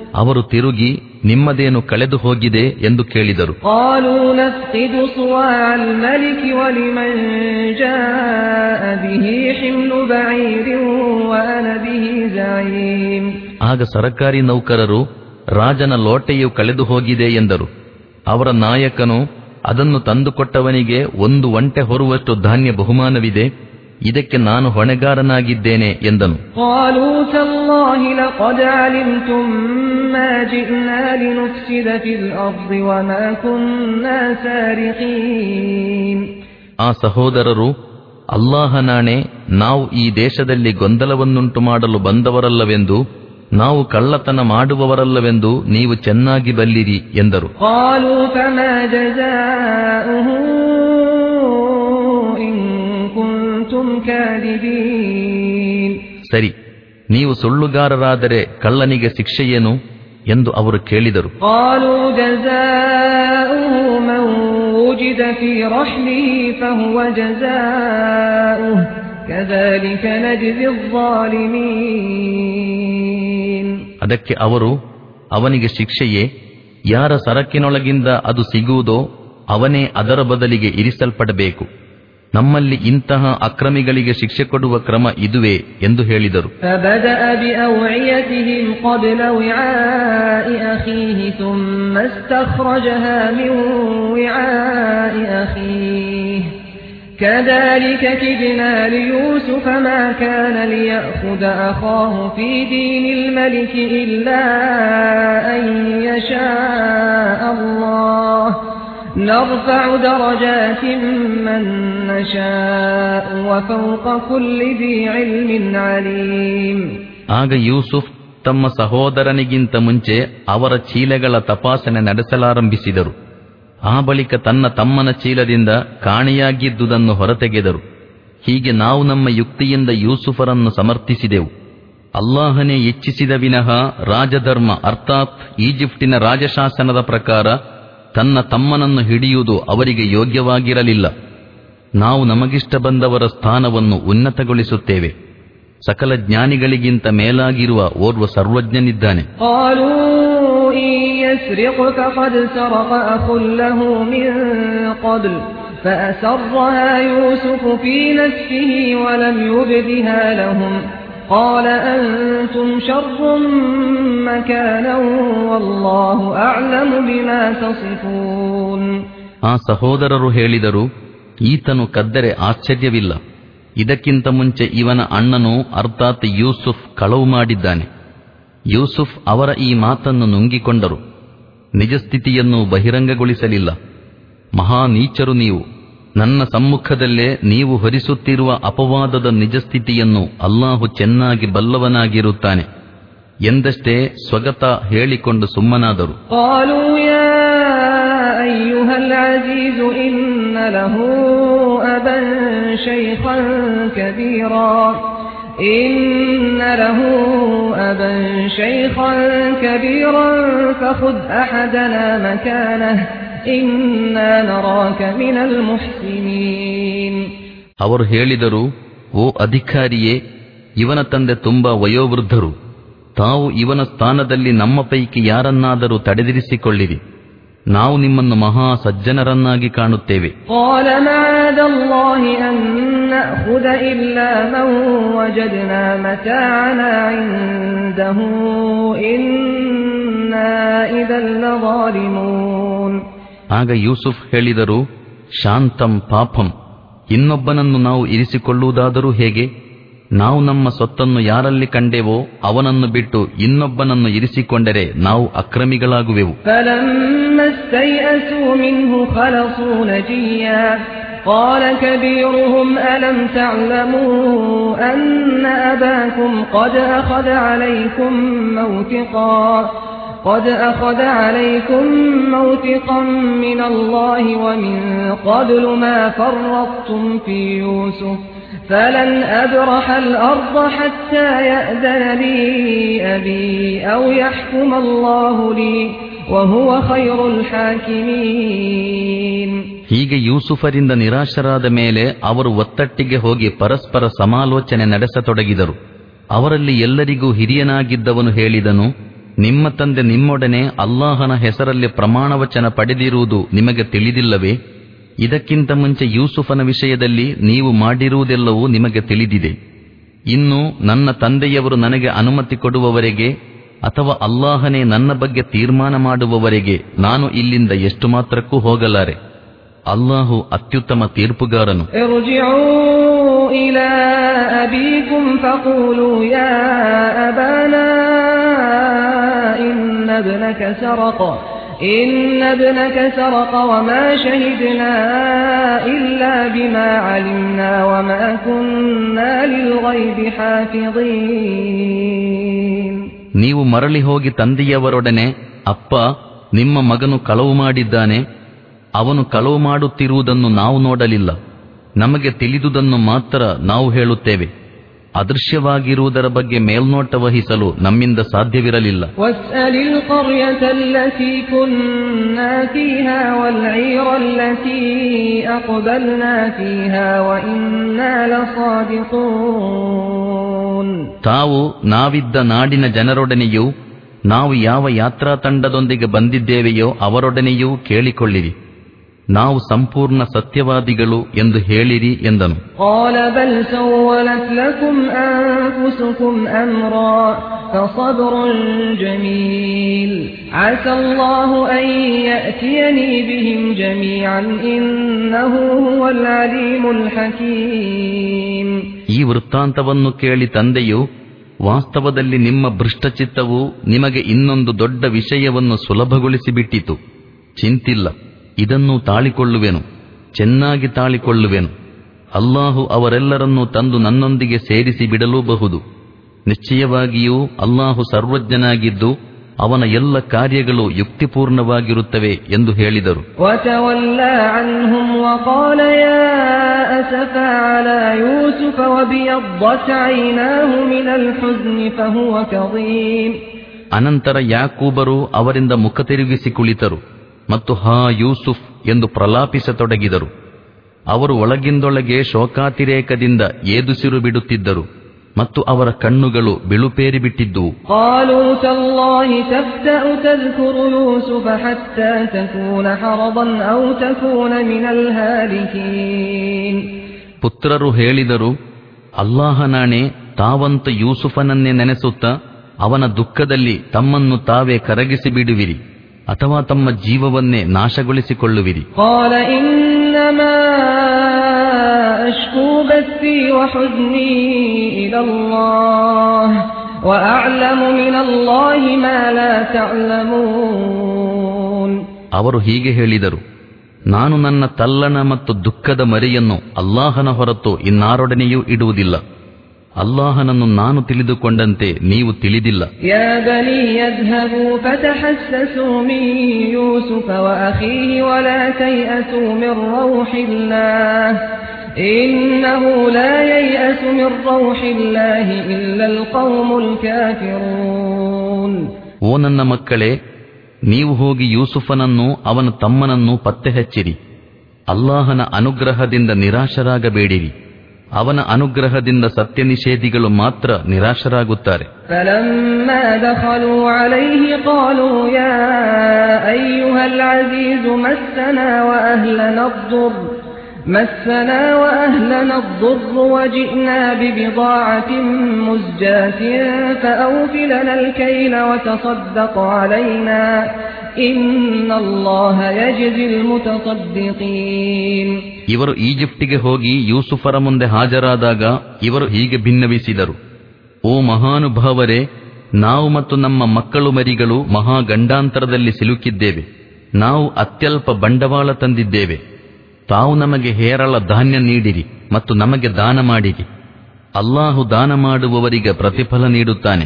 ಅವರು ತಿರುಗಿ ನಿಮ್ಮದೇನು ಕಳೆದು ಹೋಗಿದೆ ಎಂದು ಕೇಳಿದರು. قالوا نفقد صواع الملك ولمن جاء به حمل بعير وأنا به زعيم. ಆಗ ಸರಕಾರಿ ನೌಕರರು ರಾಜನ ಲೋಟೆಯು ಕಳೆದು ಹೋಗಿದೆ ಎಂದರು. ಅವರ ನಾಯಕನು ಅದನ್ನು ತಂದುಕೊಟ್ಟವನಿಗೆ ಒಂದು ಒಂಟೆ ಹೊರುವಷ್ಟು ಧಾನ್ಯ ಬಹುಮಾನವಿದೆ, ಇದಕ್ಕೆ ನಾನು ಹೊಣೆಗಾರನಾಗಿದ್ದೇನೆ ಎಂದನು. قالوا تالله لقد علمتم ما جئنا لنفسد في الأرض وما كنا سارقين. ಆ ಸಹೋದರರು, ಅಲ್ಲಾಹನಾಣೆ, ನಾವು ಈ ದೇಶದಲ್ಲಿ ಗೊಂದಲವನ್ನುಂಟು ಮಾಡಲು ಬಂದವರಲ್ಲವೆಂದು, ನಾವು ಕಳ್ಳತನ ಮಾಡುವವರಲ್ಲವೆಂದು ನೀವು ಚೆನ್ನಾಗಿ ಬಲ್ಲಿರಿ ಎಂದರು. قالوا فما جزاؤه إن كنتم كاذبين. ಸರಿ, ನೀವು ಸುಳ್ಳುಗಾರರಾದರೆ ಕಳ್ಳನಿಗೆ ಶಿಕ್ಷೆಯೇನು ಎಂದು ಅವರು ಕೇಳಿದರು. قالوا جزاؤه من وجد في رحله فهو جزاؤه كذلك نجزي الظالمين. ಅದಕ್ಕೆ ಅವರು, ಅವನಿಗೆ ಶಿಕ್ಷೆಯೇ, ಯಾರ ಸರಕಿನೊಳಗಿಂದ ಅದು ಸಿಗುವುದೋ ಅವನೇ ಅದರ ಬದಲಿಗೆ ಇರಿಸಲ್ಪಡಬೇಕು. ನಮ್ಮಲ್ಲಿ ಇಂತಹ ಅಕ್ರಮಿಗಳಿಗೆ ಶಿಕ್ಷೆ ಕೊಡುವ ಕ್ರಮ ಇದುವೇ ಎಂದು ಹೇಳಿದರು. فبدأ بأوعيتهم قبل وعاء أخيه ثم استخرجها من وعاء أخيه كذلك كدنا ليوسف ما كان ليأخذ أخاه في دين الملك إلا أن يشاء الله نرفع درجات من نشاء وفوق كل ذي علم عليم. ಆಗ ಯೂಸುಫ್ ತಮ್ಮ ಸಹೋದರನಿಗಿಂತ ಮುಂಚೆ ಅವರ ಚೀಲಗಳ ತಪಾಸಣೆ ನಡೆಸಲಾರಂಭಿಸಿದರು. ಆ ಬಳಿಕ ತನ್ನ ತಮ್ಮನ ಚೀಲದಿಂದ ಕಾಣೆಯಾಗಿದ್ದುದನ್ನು ಹೊರತೆಗೆದರು. ಹೀಗೆ ನಾವು ನಮ್ಮ ಯುಕ್ತಿಯಿಂದ ಯೂಸುಫರನ್ನು ಸಮರ್ಥಿಸಿದೆವು. ಅಲ್ಲಾಹನೇ ಇಚ್ಛಿಸಿದ ವಿನಃ ರಾಜಧರ್ಮ ಅರ್ಥಾತ್ ಈಜಿಪ್ಟಿನ ರಾಜಶಾಸನದ ಪ್ರಕಾರ ತನ್ನ ತಮ್ಮನನ್ನು ಹಿಡಿಯುವುದು ಅವರಿಗೆ ಯೋಗ್ಯವಾಗಿರಲಿಲ್ಲ. ನಾವು ನಮಗಿಷ್ಟ ಬಂದವರ ಸ್ಥಾನವನ್ನು ಉನ್ನತಗೊಳಿಸುತ್ತೇವೆ. ಸಕಲ ಜ್ಞಾನಿಗಳಿಗಿಂತ ಮೇಲಾಗಿರುವ ಓರ್ವ ಸರ್ವಜ್ಞನಿದ್ದಾನೆ. فأسرها يوسف في نفسه ولم يبدها لهم قال أنتم شر مكانا والله أعلم بما تصفون. ಆ ಸಹೋದರರು ಹೇಳಿದರು, ಈತನು ಕದ್ದರೆ ಆಶ್ಚರ್ಯವಿಲ್ಲ. ಇದಕ್ಕಿಂತ ಮುಂಚೆ ಇವನ ಅಣ್ಣನು ಅರ್ಥಾತ್ ಯೂಸುಫ್ ಕಳವು ಮಾಡಿದ್ದಾನೆ. ಯೂಸುಫ್ ಅವರ ಈ ಮಾತನ್ನು ನುಂಗಿಕೊಂಡರು. ನಿಜಸ್ಥಿತಿಯನ್ನು ಬಹಿರಂಗಗೊಳಿಸಲಿಲ್ಲ. ಮಹಾ ನೀಚರು ನೀವು. ನನ್ನ ಸಮ್ಮುಖದಲ್ಲೇ ನೀವು ಹೊರಿಸುತ್ತಿರುವ ಅಪವಾದದ ನಿಜಸ್ಥಿತಿಯನ್ನು ಅಲ್ಲಾಹು ಚೆನ್ನಾಗಿ ಬಲ್ಲವನಾಗಿರುತ್ತಾನೆ ಎಂದಷ್ಟೇ ಸ್ವಗತ ಹೇಳಿಕೊಂಡು ಸುಮ್ಮನಾದರು. أيها العزيز إن له أبا شيخا كبيرا إن له أبا شيخا كبيرا فخذ أحدنا مكانه إنا نراك من المحسنين. ಅವರು ಹೇಳಿದರು, ಓ ಅಧಿಕಾರಿಯೇ, ಇವನ ತಂದೆ ತುಂಬಾ ವಯೋವೃದ್ಧರು. ತಾವು ಇವನ ಸ್ಥಾನದಲ್ಲಿ ನಮ್ಮ ಪೈಕಿ ಯಾರನ್ನಾದರೂ ತಡೆದಿರಿಸಿಕೊಳ್ಳಿರಿ. ನಾವು ನಿಮ್ಮನ್ನು ಮಹಾ ಸಜ್ಜನರನ್ನಾಗಿ ಕಾಣುತ್ತೇವೆ. قال معاذ الله أن نأخذ إلا من وجدنا متاعنا عنده إنا إذا لظالمون. ಆಗ ಯೂಸುಫ್ ಹೇಳಿದರು, ಶಾಂತಂ ಪಾಪಂ, ಇನ್ನೊಬ್ಬನನ್ನು ನಾವು ಇರಿಸಿಕೊಳ್ಳುವುದಾದರೂ ಹೇಗೆ? ನಾವು ನಮ್ಮ ಸೊತ್ತನ್ನು ಯಾರಲ್ಲಿ ಕಂಡೆವೋ ಅವನನ್ನು ಬಿಟ್ಟು ಇನ್ನೊಬ್ಬನನ್ನು ಇರಿಸಿಕೊಂಡರೆ ನಾವು ಅಕ್ರಮಿಗಳಾಗುವೆವು. قال كبيرهم ألم تعلموا أن أباكم قد أخذ عليكم موثقا قد أخذ عليكم موثقا من الله ومن قبل ما فرطتم في يوسف فلن أبرح الأرض حتى يأذن لي أبي أو يحكم الله لي وهو خير الحاكمين. ಹೀಗೆ ಯೂಸುಫರಿಂದ ನಿರಾಶರಾದ ಮೇಲೆ ಅವರು ಒತ್ತಟ್ಟಿಗೆ ಹೋಗಿ ಪರಸ್ಪರ ಸಮಾಲೋಚನೆ ನಡೆಸತೊಡಗಿದರು. ಅವರಲ್ಲಿ ಎಲ್ಲರಿಗೂ ಹಿರಿಯನಾಗಿದ್ದವನು ಹೇಳಿದನು, ನಿಮ್ಮ ತಂದೆ ನಿಮ್ಮೊಡನೆ ಅಲ್ಲಾಹನ ಹೆಸರಲ್ಲಿ ಪ್ರಮಾಣವಚನ ಪಡೆದಿರುವುದು ನಿಮಗೆ ತಿಳಿದಿಲ್ಲವೇ? ಇದಕ್ಕಿಂತ ಮುಂಚೆ ಯೂಸುಫನ ವಿಷಯದಲ್ಲಿ ನೀವು ಮಾಡಿರುವುದೆಲ್ಲವೂ ನಿಮಗೆ ತಿಳಿದಿದೆ. ಇನ್ನು ನನ್ನ ತಂದೆಯವರು ನನಗೆ ಅನುಮತಿ ಕೊಡುವವರೆಗೆ ಅಥವಾ ಅಲ್ಲಾಹನೇ ನನ್ನ ಬಗ್ಗೆ ತೀರ್ಮಾನ ಮಾಡುವವರೆಗೆ ನಾನು ಇಲ್ಲಿಂದ ಎಷ್ಟು ಮಾತ್ರಕ್ಕೂ ಹೋಗಲಾರೆ. ಅಲ್ಲಾಹು ಅತ್ಯುತ್ತಮ ತೀರ್ಪುಗಾರನು. إلى أبيكم فقولوا يا أبانا إن ابنك سرق إن ابنك سرق وما شهدنا إلا بما علمنا وما كنا للغيب حافظين. ನೀವು ಮರಳಿ ಹೋಗಿ ತಂದೆಯವರೊಡನೆ, ಅಪ್ಪ, ನಿಮ್ಮ ಮಗನು ಕಳವು ಮಾಡಿದ್ದಾನೆ, ಅವನು ಕಳವು ಮಾಡುತ್ತಿರುವುದನ್ನು ನಾವು ನೋಡಲಿಲ್ಲ, ನಮಗೆ ತಿಳಿದುದನ್ನು ಮಾತ್ರ ನಾವು ಹೇಳುತ್ತೇವೆ. ಅದೃಶ್ಯವಾಗಿರುವುದರ ಬಗ್ಗೆ ಮೇಲ್ನೋಟ ವಹಿಸಲು ನಮ್ಮಿಂದ ಸಾಧ್ಯವಿರಲಿಲ್ಲ. ತಾವು ನಾವಿದ್ದ ನಾಡಿನ ಜನರೊಡನೆಯೂ ನಾವು ಯಾವ ಯಾತ್ರಾ ತಂಡದೊಂದಿಗೆ ಬಂದಿದ್ದೇವೆಯೋ ಅವರೊಡನೆಯೂ ಕೇಳಿಕೊಳ್ಳಿರಿ, ನಾವು ಸಂಪೂರ್ಣ ಸತ್ಯವಾದಿಗಳು ಎಂದು ಹೇಳಿರಿ ಎಂದನು. ಈ ವೃತ್ತಾಂತವನ್ನು ಕೇಳಿ ತಂದೆಯು, ವಾಸ್ತವದಲ್ಲಿ ನಿಮ್ಮ ಭೃಷ್ಟಚಿತ್ತವು ನಿಮಗೆ ಇನ್ನೊಂದು ದೊಡ್ಡ ವಿಷಯವನ್ನು ಸುಲಭಗೊಳಿಸಿಬಿಟ್ಟಿತು. ಚಿಂತಿಲ್ಲ, ಇದನ್ನು ತಾಳಿಕೊಳ್ಳುವೆನು, ಚೆನ್ನಾಗಿ ತಾಳಿಕೊಳ್ಳುವೆನು. ಅಲ್ಲಾಹು ಅವರೆಲ್ಲರನ್ನೂ ತಂದು ನನ್ನೊಂದಿಗೆ ಸೇರಿಸಿ ಬಿಡಲೂಬಹುದು. ನಿಶ್ಚಯವಾಗಿಯೂ ಅಲ್ಲಾಹು ಸರ್ವಜ್ಞನಾಗಿದ್ದು ಅವನ ಎಲ್ಲ ಕಾರ್ಯಗಳು ಯುಕ್ತಿಪೂರ್ಣವಾಗಿರುತ್ತವೆ ಎಂದು ಹೇಳಿದರು. ಅನಂತರ ಯಾಕೂಬರು ಅವರಿಂದ ಮುಖ ತಿರುಗಿಸಿ ಕುಳಿತರು ಮತ್ತು ಹಾ ಯೂಸುಫ್ ಎಂದು ಪ್ರಲಾಪಿಸತೊಡಗಿದರು. ಅವರು ಒಳಗಿಂದೊಳಗೆ ಶೋಕಾತಿರೇಕದಿಂದ ಏದುಸಿರು ಬಿಡುತ್ತಿದ್ದರು ಮತ್ತು ಅವರ ಕಣ್ಣುಗಳು ಬಿಳುಪೇರಿ ಬಿಟ್ಟಿದ್ದುವು. ಪುತ್ರರು ಹೇಳಿದರು, ಅಲ್ಲಾಹನಾಣೆ, ತಾವಂತ ಯೂಸುಫನನ್ನೇ ನೆನೆಸುತ್ತಾ ಅವನ ದುಃಖದಲ್ಲಿ ತಮ್ಮನ್ನು ತಾವೇ ಕರಗಿಸಿ ಬಿಡುವಿರಿ ಅಥವಾ ತಮ್ಮ ಜೀವವನ್ನೇ ನಾಶಗೊಳಿಸಿಕೊಳ್ಳುವಿರಿ. ಅವರು ಹೀಗೆ ಹೇಳಿದರು, ನಾನು ನನ್ನ ತಲ್ಲಣ ಮತ್ತು ದುಃಖದ ಮರೆಯನ್ನು ಅಲ್ಲಾಹನ ಹೊರತು ಇನ್ನಾರೊಡನೆಯೂ ಇಡುವುದಿಲ್ಲ. ಅಲ್ಲಾಹನನ್ನು ನಾನು ತಿಳಿದುಕೊಂಡಂತೆ ನೀವು ತಿಳಿದಿಲ್ಲ. ಓ ನನ್ನ ಮಕ್ಕಳೇ, ನೀವು ಹೋಗಿ ಯೂಸುಫನನ್ನು ಅವನ ತಮ್ಮನನ್ನು ಪತ್ತೆ ಹಚ್ಚಿರಿ. ಅಲ್ಲಾಹನ ಅನುಗ್ರಹದಿಂದ ನಿರಾಶರಾಗಬೇಡಿರಿ. ಅವನ ಅನುಗ್ರಹದಿಂದ ಸತ್ಯ ನಿಷೇಧಿಗಳು ಮಾತ್ರ ನಿರಾಶರಾಗುತ್ತಾರೆ. مسنا وأهلنا الضر وجئنا ببضاعة مزجاة فأوف لنا الكيل وتصدق علينا إن الله يجزي المتصدقين. ಇವರು ಈಜಿಪ್ಟಿಗೆ ಹೋಗಿ ಯೂಸುಫರ ಮುಂದೆ ಹಾಜರಾದಾಗ ಇವರು ಹೀಗೆ ಭಿನ್ನವಿಸಿದರು, ಓ ಮಹಾನುಭಾವರೇ, ನಾವು ಮತ್ತು ನಮ್ಮ ಮಕ್ಕಳು ಮರಿಗಳು ಮಹಾ ಗಂಡಾಂತರದಲ್ಲಿ ಸಿಲುಕಿದ್ದೇವೆ. ನಾವು ಅತ್ಯಲ್ಪ ಬಂಡವಾಳ ತಂದಿದ್ದೇವೆ. ತಾವು ನಮಗೆ ಹೇರಳ ಧಾನ್ಯ ನೀಡಿರಿ ಮತ್ತು ನಮಗೆ ದಾನ ಮಾಡಿರಿ. ಅಲ್ಲಾಹು ದಾನ ಮಾಡುವವರಿಗೆ ಪ್ರತಿಫಲ ನೀಡುತ್ತಾನೆ.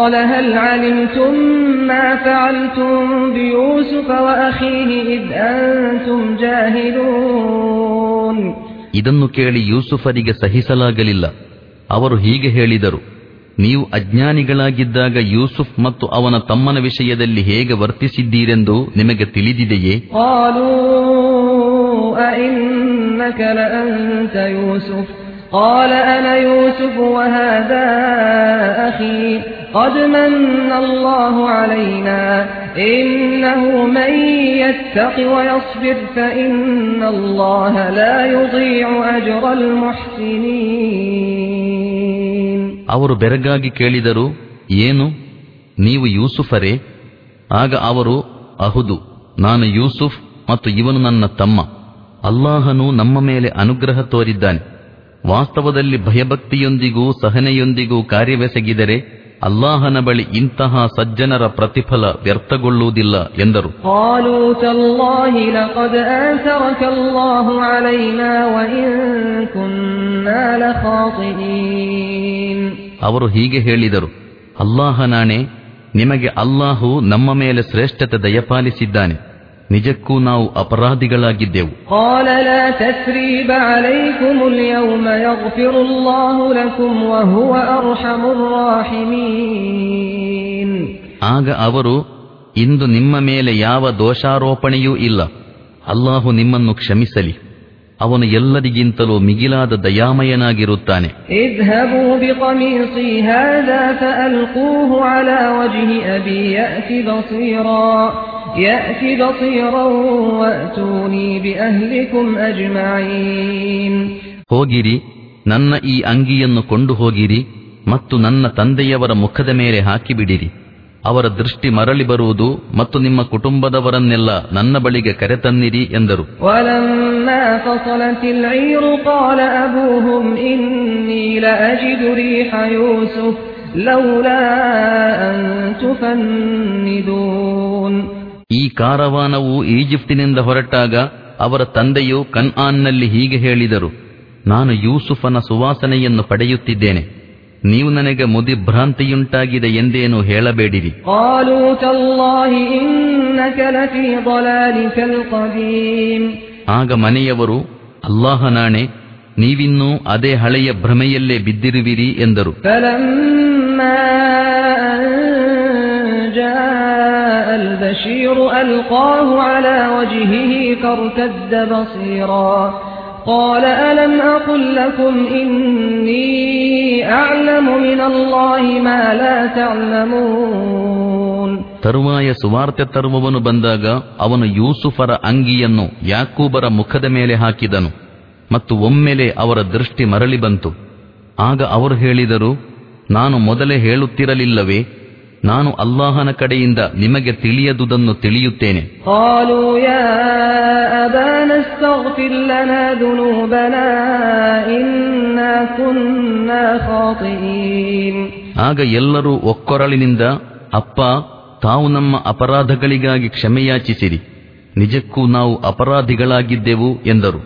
ಇದನ್ನು ಕೇಳಿ ಯೂಸುಫರಿಗೆ ಸಹಿಸಲಾಗಲಿಲ್ಲ. ಅವರು ಹೀಗೆ ಹೇಳಿದರು, ನೀವು ಅಜ್ಞಾನಿಗಳಾಗಿದ್ದಾಗ ಯೂಸುಫ್ ಮತ್ತು ಅವನ ತಮ್ಮನ ವಿಷಯದಲ್ಲಿ ಹೇಗೆ ವರ್ತಿಸಿದ್ದೀರೆಂದು ನಿಮಗೆ ತಿಳಿದಿದೆಯೇ? أئنك لأنت يوسف قال أنا يوسف وهذا أخي قد من الله علينا إنه من يتق ويصبر فإن الله لا يضيع أجر المحسنين. ಅವರು ಬೆರಗಾಗಿ ಕೇಳಿದರು, ಏನು ನೀವು ಯೂಸುಫರೇ? ಆಗ ಅವರು, ಅಹುದು, ನಾನು ಯೂಸುಫ್ ಮತ್ತು ಇವನು ನನ್ನ ತಮ್ಮ. ಅಲ್ಲಾಹನು ನಮ್ಮ ಮೇಲೆ ಅನುಗ್ರಹ ತೋರಿದ್ದಾನೆ. ವಾಸ್ತವದಲ್ಲಿ ಭಯಭಕ್ತಿಯೊಂದಿಗೂ ಸಹನೆಯೊಂದಿಗೂ ಕಾರ್ಯವೆಸಗಿದರೆ ಅಲ್ಲಾಹನ ಬಳಿ ಇಂತಹ ಸಜ್ಜನರ ಪ್ರತಿಫಲ ವ್ಯರ್ಥಗೊಳ್ಳುವುದಿಲ್ಲ ಎಂದರು. ಅವರು ಹೀಗೆ ಹೇಳಿದರು, ಅಲ್ಲಾಹನಾಣೆ, ನಿಮಗೆ ಅಲ್ಲಾಹು ನಮ್ಮ ಮೇಲೆ ಶ್ರೇಷ್ಠತೆ ದಯಪಾಲಿಸಿದ್ದಾನೆ, ನಿಜಕ್ಕೂ ನಾವು ಅಪರಾಧಿಗಳಾಗಿದ್ದೆವು. ಆಗ ಅವರು, ಇಂದು ನಿಮ್ಮ ಮೇಲೆ ಯಾವ ದೋಷಾರೋಪಣೆಯೂ ಇಲ್ಲ, ಅಲ್ಲಾಹು ನಿಮ್ಮನ್ನು ಕ್ಷಮಿಸಲಿ, ಅವನು ಎಲ್ಲರಿಗಿಂತಲೂ ಮಿಗಿಲಾದ ದಯಾಮಯನಾಗಿರುತ್ತಾನೆ. ಹೋಗಿರಿ, ನನ್ನ ಈ ಅಂಗಿಯನ್ನು ಕೊಂಡು ಹೋಗಿರಿ ಮತ್ತು ನನ್ನ ತಂದೆಯವರ ಮುಖದ ಮೇಲೆ ಹಾಕಿಬಿಡಿರಿ. ಅವರ ದೃಷ್ಟಿ ಮರಳಿ ಬರುವುದು ಮತ್ತು ನಿಮ್ಮ ಕುಟುಂಬದವರನ್ನೆಲ್ಲ ನನ್ನ ಬಳಿಗೆ ಕರೆತನ್ನಿರಿ ಎಂದರು. ಈ ಕಾರವಾನವು ಈಜಿಪ್ಟಿನಿಂದ ಹೊರಟಾಗ ಅವರ ತಂದೆಯು ಕನ್ಆನ್ನಲ್ಲಿ ಹೀಗೆ ಹೇಳಿದರು, ನಾನು ಯೂಸುಫನ ಸುವಾಸನೆಯನ್ನು ಪಡೆಯುತ್ತಿದ್ದೇನೆ, ನೀವು ನನಗೆ ಮುದಿಭ್ರಾಂತಿಯುಂಟಾಗಿದೆ ಎಂದೇನು ಹೇಳಬೇಡಿರಿ. ಆಗ ಮನೆಯವರು, ಅಲ್ಲಾಹನಾಣೆ, ನೀವಿನ್ನೂ ಅದೇ ಹಳೆಯ ಭ್ರಮೆಯಲ್ಲೇ ಬಿದ್ದಿರುವಿರಿ ಎಂದರು. قال ألم أقل لكم إني أعلم من الله ما لا تعلمون. ತರುವಾಯ ಸುವಾರ್ತೆ ತರುವವನು ಬಂದಾಗ ಅವನು ಯೂಸುಫರ ಅಂಗಿಯನ್ನು ಯಾಕೂಬರ ಮುಖದ ಮೇಲೆ ಹಾಕಿದನು ಮತ್ತು ಒಮ್ಮೆಲೆ ಅವರ ದೃಷ್ಟಿ ಮರಳಿ ಬಂತು. ಆಗ ಅವರು ಹೇಳಿದರು, ನಾನು ಮೊದಲೇ ಹೇಳುತ್ತಿರಲಿಲ್ಲವೇ, ನಾನು ಅಲ್ಲಾಹನ ಕಡೆಯಿಂದ ನಿಮಗೆ ತಿಳಿಯದುದನ್ನು ತಿಳಿಯುತ್ತೇನೆ. ಆಗ ಎಲ್ಲರೂ ಒಕ್ಕೊರಳಿನಿಂದ, ಅಪ್ಪ, ತಾವು ನಮ್ಮ ಅಪರಾಧಗಳಿಗಾಗಿ ಕ್ಷಮೆಯಾಚಿಸಿರಿ, ನಿಜಕ್ಕೂ ನಾವು ಅಪರಾಧಿಗಳಾಗಿದ್ದೆವು ಎಂದರು.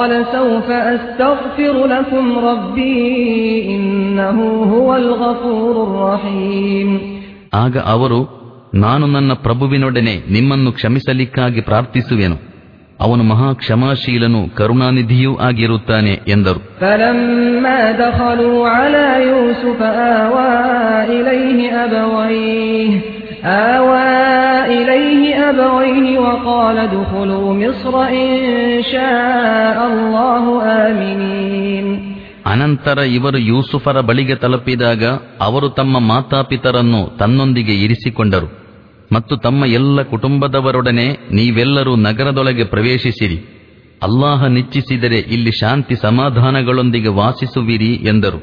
ಆಗ ಅವರು, ನಾನು ನನ್ನ ಪ್ರಭುವಿನೊಡನೆ ನಿಮ್ಮನ್ನು ಕ್ಷಮಿಸಲಿಕ್ಕಾಗಿ ಪ್ರಾರ್ಥಿಸುವೆನು, ಅವನು ಮಹಾ ಕ್ಷಮಾಶೀಲನು ಕರುಣಾನಿಧಿಯೂ ಆಗಿರುತ್ತಾನೆ ಎಂದರು. آوى إليه أبويه وقال ادخلوا مصر إن شاء الله آمنين. ಅನಂತರ ಇವರು ಯೂಸುಫರ ಬಳಿಗೆ ತಲುಪಿದಾಗ ಅವರು ತಮ್ಮ ಮಾತಾಪಿತರನ್ನು ತನ್ನೊಂದಿಗೆ ಇರಿಸಿಕೊಂಡರು ಮತ್ತು ತಮ್ಮ ಎಲ್ಲ ಕುಟುಂಬದವರೊಡನೆ, ನೀವೆಲ್ಲರೂ ನಗರದೊಳಗೆ ಪ್ರವೇಶಿಸಿರಿ, ಅಲ್ಲಾಹ ನಿಚ್ಚಿಸಿದರೆ ಇಲ್ಲಿ ಶಾಂತಿ ಸಮಾಧಾನಗಳೊಂದಿಗೆ ವಾಸಿಸುವಿರಿ ಎಂದರು.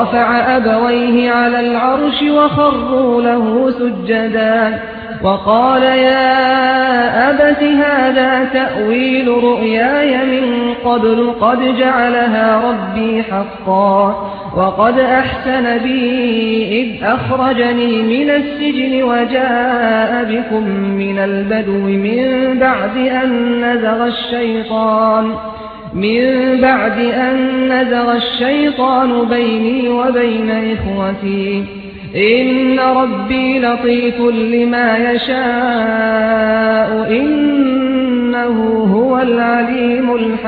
وقال يا أبت هذا تأويل رؤياي من قبل قد جعلها ربي حقا وقد أحسن بي إذ أخرجني من السجن وجاء بكم من البدو من بعد أن نزغ الشيطان من بعد أن نزغ الشيطان بيني وبين إخوتي إن ربي لطيف لما يشاء إنه هو العليم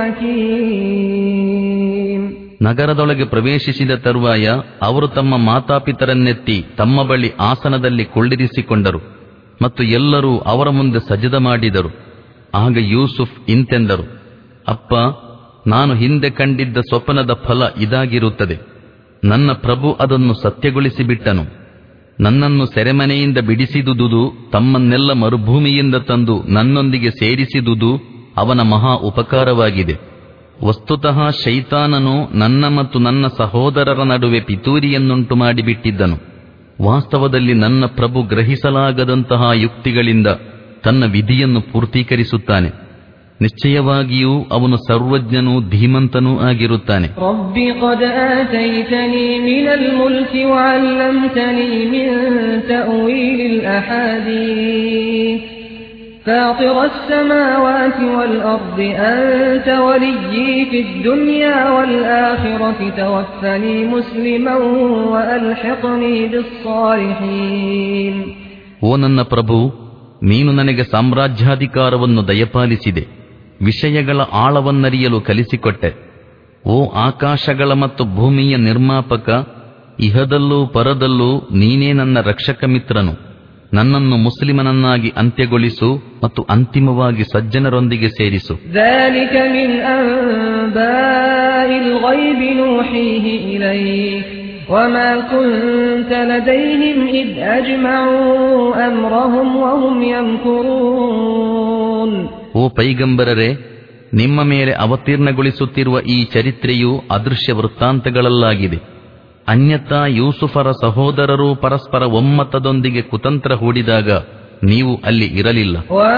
الحكيم. ನಗರದೊಳಗೆ ಪ್ರವೇಶಿಸಿದ ತರುವಾಯ ಅವರು ತಮ್ಮ ಮಾತಾಪಿತರನ್ನೆತ್ತಿ ತಮ್ಮ ಬಳಿ ಆಸನದಲ್ಲಿ ಕೊಳ್ಳಿರಿಸಿಕೊಂಡರು ಮತ್ತು ಎಲ್ಲರೂ ಅವರ ಮುಂದೆ ಸಜದ ಮಾಡಿದರು. ಆಗ ಯೂಸುಫ್ ಇಂತೆಂದರು, ಅಪ್ಪ, ನಾನು ಹಿಂದೆ ಕಂಡಿದ್ದ ಸ್ವಪ್ನದ ಫಲ ಇದಾಗಿರುತ್ತದೆ. ನನ್ನ ಪ್ರಭು ಅದನ್ನು ಸತ್ಯಗೊಳಿಸಿಬಿಟ್ಟನು. ನನ್ನನ್ನು ಸೆರೆಮನೆಯಿಂದ ಬಿಡಿಸಿದುದು, ತಮ್ಮನ್ನೆಲ್ಲ ಮರುಭೂಮಿಯಿಂದ ತಂದು ನನ್ನೊಂದಿಗೆ ಸೇರಿಸಿದುದು ಅವನ ಮಹಾ ಉಪಕಾರವಾಗಿದೆ. ವಸ್ತುತಃ ಶೈತಾನನು ನನ್ನ ಮತ್ತು ನನ್ನ ಸಹೋದರರ ನಡುವೆ ಪಿತೂರಿಯನ್ನುಂಟು ಮಾಡಿಬಿಟ್ಟಿದ್ದನು. ವಾಸ್ತವದಲ್ಲಿ ನನ್ನ ಪ್ರಭು ಗ್ರಹಿಸಲಾಗದಂತಹ ಯುಕ್ತಿಗಳಿಂದ ತನ್ನ ವಿಧಿಯನ್ನು ಪೂರ್ತೀಕರಿಸುತ್ತಾನೆ. ನಿಶ್ಚಯವಾಗಿಯೂ ಅವನು ಸರ್ವಜ್ಞನೂ ಧೀಮಂತನೂ ಆಗಿರುತ್ತಾನೆ. ರಬ್ಬಿ ಖದ್ ಆತೈತನಿ ಮಿನಲ್ ಮುಲ್ಕಿ ವಅಲ್ಲಮ್ತನಿ ಮಿನ್ ತಅವೀಲಿಲ್ ಅಹಾದೀಸ್ فاطر السماوات والأرض أنت وليي في الدنيا والآخرة توفني مسلما وألحقني بالصالحين. ಓ ನನ್ನ ಪ್ರಭು, ನೀನು ನನಗೆ ಸಾಮ್ರಾಜ್ಯಾಧಿಕಾರವನ್ನು ದಯಪಾಲಿಸಿದೆ, ವಿಷಯಗಳ ಆಳವನ್ನರಿಯಲು ಕಲಿಸಿಕೊಟ್ಟೆ. ಓ ಆಕಾಶಗಳ ಮತ್ತು ಭೂಮಿಯ ನಿರ್ಮಾಪಕ, ಇಹದಲ್ಲೂ ಪರದಲ್ಲೂ ನೀನೇ ನನ್ನ ರಕ್ಷಕ ಮಿತ್ರನು. ನನ್ನನ್ನು ಮುಸ್ಲಿಮನನ್ನಾಗಿ ಅಂತ್ಯಗೊಳಿಸು ಮತ್ತು ಅಂತಿಮವಾಗಿ ಸಜ್ಜನರೊಂದಿಗೆ ಸೇರಿಸು. ذلك من أنباء الغيب نوحيه إليك وما كنت لديهم إذ أجمعوا أمرهم وهم يمكرون. ಓ ಪೈಗಂಬರರೇ, ನಿಮ್ಮ ಮೇಲೆ ಅವತೀರ್ಣಗೊಳಿಸುತ್ತಿರುವ ಈ ಚರಿತ್ರೆಯು ಅದೃಶ್ಯ ವೃತ್ತಾಂತಗಳಲ್ಲಾಗಿದೆ. ಅನ್ಯಥಾ ಯೂಸುಫರ ಸಹೋದರರು ಪರಸ್ಪರ ಒಮ್ಮತದೊಂದಿಗೆ ಕುತಂತ್ರ ಹೂಡಿದಾಗ ನೀವು ಅಲ್ಲಿ ಇರಲಿಲ್ಲ.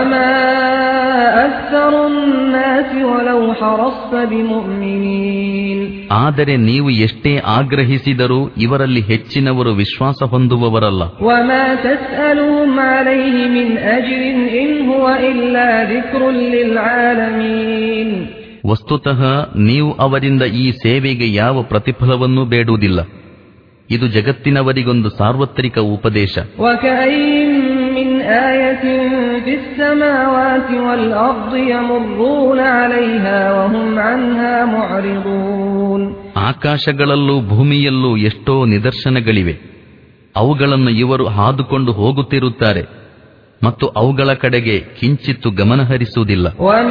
ಆದರೆ ನೀವು ಎಷ್ಟೇ ಆಗ್ರಹಿಸಿದರೂ ಇವರಲ್ಲಿ ಹೆಚ್ಚಿನವರು ವಿಶ್ವಾಸ ಹೊಂದುವವರಲ್ಲ. ವಸ್ತುತಃ ನೀವು ಅವರಿಂದ ಈ ಸೇವೆಗೆ ಯಾವ ಪ್ರತಿಫಲವನ್ನೂ ಬೇಡುವುದಿಲ್ಲ. ಇದು ಜಗತ್ತಿನವರಿಗೊಂದು ಸಾರ್ವತ್ರಿಕ ಉಪದೇಶ. ಆಕಾಶಗಳಲ್ಲೂ ಭೂಮಿಯಲ್ಲೂ ಎಷ್ಟೋ ನಿದರ್ಶನಗಳಿವೆ. ಅವುಗಳನ್ನು ಇವರು ಹಾದುಕೊಂಡು ಹೋಗುತ್ತಿರುತ್ತಾರೆ ಮತ್ತು ಅವುಗಳ ಕಡೆಗೆ ಕಿಂಚಿತ್ತು ಗಮನಹರಿಸುವುದಿಲ್ಲ.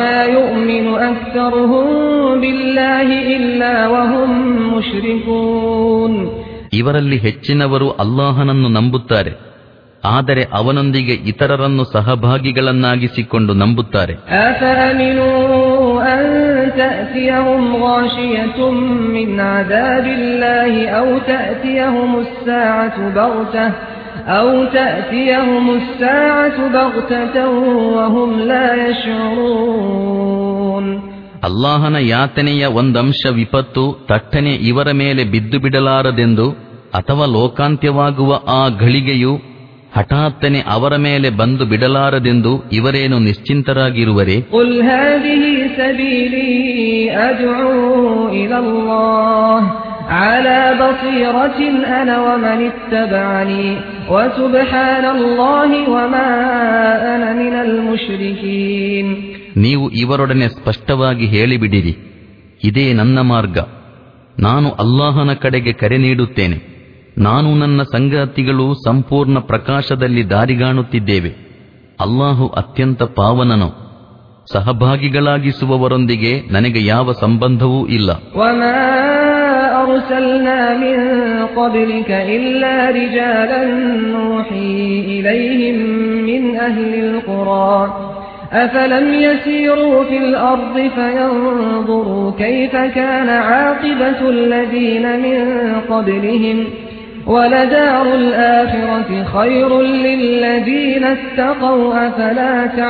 ಇವರಲ್ಲಿ ಹೆಚ್ಚಿನವರು ಅಲ್ಲಾಹನನ್ನು ನಂಬುತ್ತಾರೆ, ಆದರೆ ಅವನೊಂದಿಗೆ ಇತರರನ್ನು ಸಹಭಾಗಿಗಳನ್ನಾಗಿಸಿಕೊಂಡು ನಂಬುತ್ತಾರೆ. أو تأتيهم الساعة بغتة وهم لا يشعرون. ಅಲ್ಲಾಹನ ಯಾತನೆಯ ಒಂದಂಶ ವಿಪತ್ತು ತಟ್ಟನೆ ಇವರ ಮೇಲೆ ಬಿದ್ದು ಬಿಡಲಾರದೆಂದು, ಅಥವಾ ಲೋಕಾಂತ್ಯವಾಗುವ ಆ ಘಳಿಗೆಯು ಹಠಾತ್ತನೆ ಅವರ ಮೇಲೆ ಬಂದು ಬಿಡಲಾರದೆಂದು ಇವರೇನು ನಿಶ್ಚಿಂತರಾಗಿರುವರೇ? ಕುಲ್ ಹಾದಿಹಿ ಸಬೀಲಿ ಅದ್ഉ ಇಲಲ್ಲಾಹ್ ಅಲಾ ಬಸೀರತಿನ್ ಅನ ವಮನ್ ಇತ್ತಬಅನಿ ವಸುಬ್ಹಾನಲ್ಲಾಹಿ ವಮಾ ಅನ ಮಿನಲ್ ಮುಶ್ರಿಕೀನ್. ನೀವು ಇವರೊಡನೆ ಸ್ಪಷ್ಟವಾಗಿ ಹೇಳಿಬಿಡಿರಿ, ಇದೇ ನನ್ನ ಮಾರ್ಗ, ನಾನು ಅಲ್ಲಾಹನ ಕಡೆಗೆ ಕರೆ ನೀಡುತ್ತೇನೆ, ನಾನು ನನ್ನ ಸಂಗಾತಿಗಳು ಸಂಪೂರ್ಣ ಪ್ರಕಾಶದಲ್ಲಿ ದಾರಿಗಾಣುತ್ತಿದ್ದೇವೆ. ಅಲ್ಲಾಹು ಅತ್ಯಂತ ಪಾವನನು, ಸಹಭಾಗಿಗಳಾಗಿಸುವವರೊಂದಿಗೆ ನನಗೆ ಯಾವ ಸಂಬಂಧವೂ ಇಲ್ಲ. ವಮಾ ಅರ್ಸಲ್ನಾ ಮಿನ್ क़ಬ್ಲಿಕ ಇಲ್ಲಾ ರಿಜಾಲನ್ ನೂಹೀ ಇಲೈಹಿಂ ಮಿನ್ ಅಹ್ಲಿಲ್ क़ುರಾ أفلم يسيروا في الأرض فينظروا كيف كان عاقبة الذين من قبلهم ولدار الآخرة خير للذين اتقوا أفلا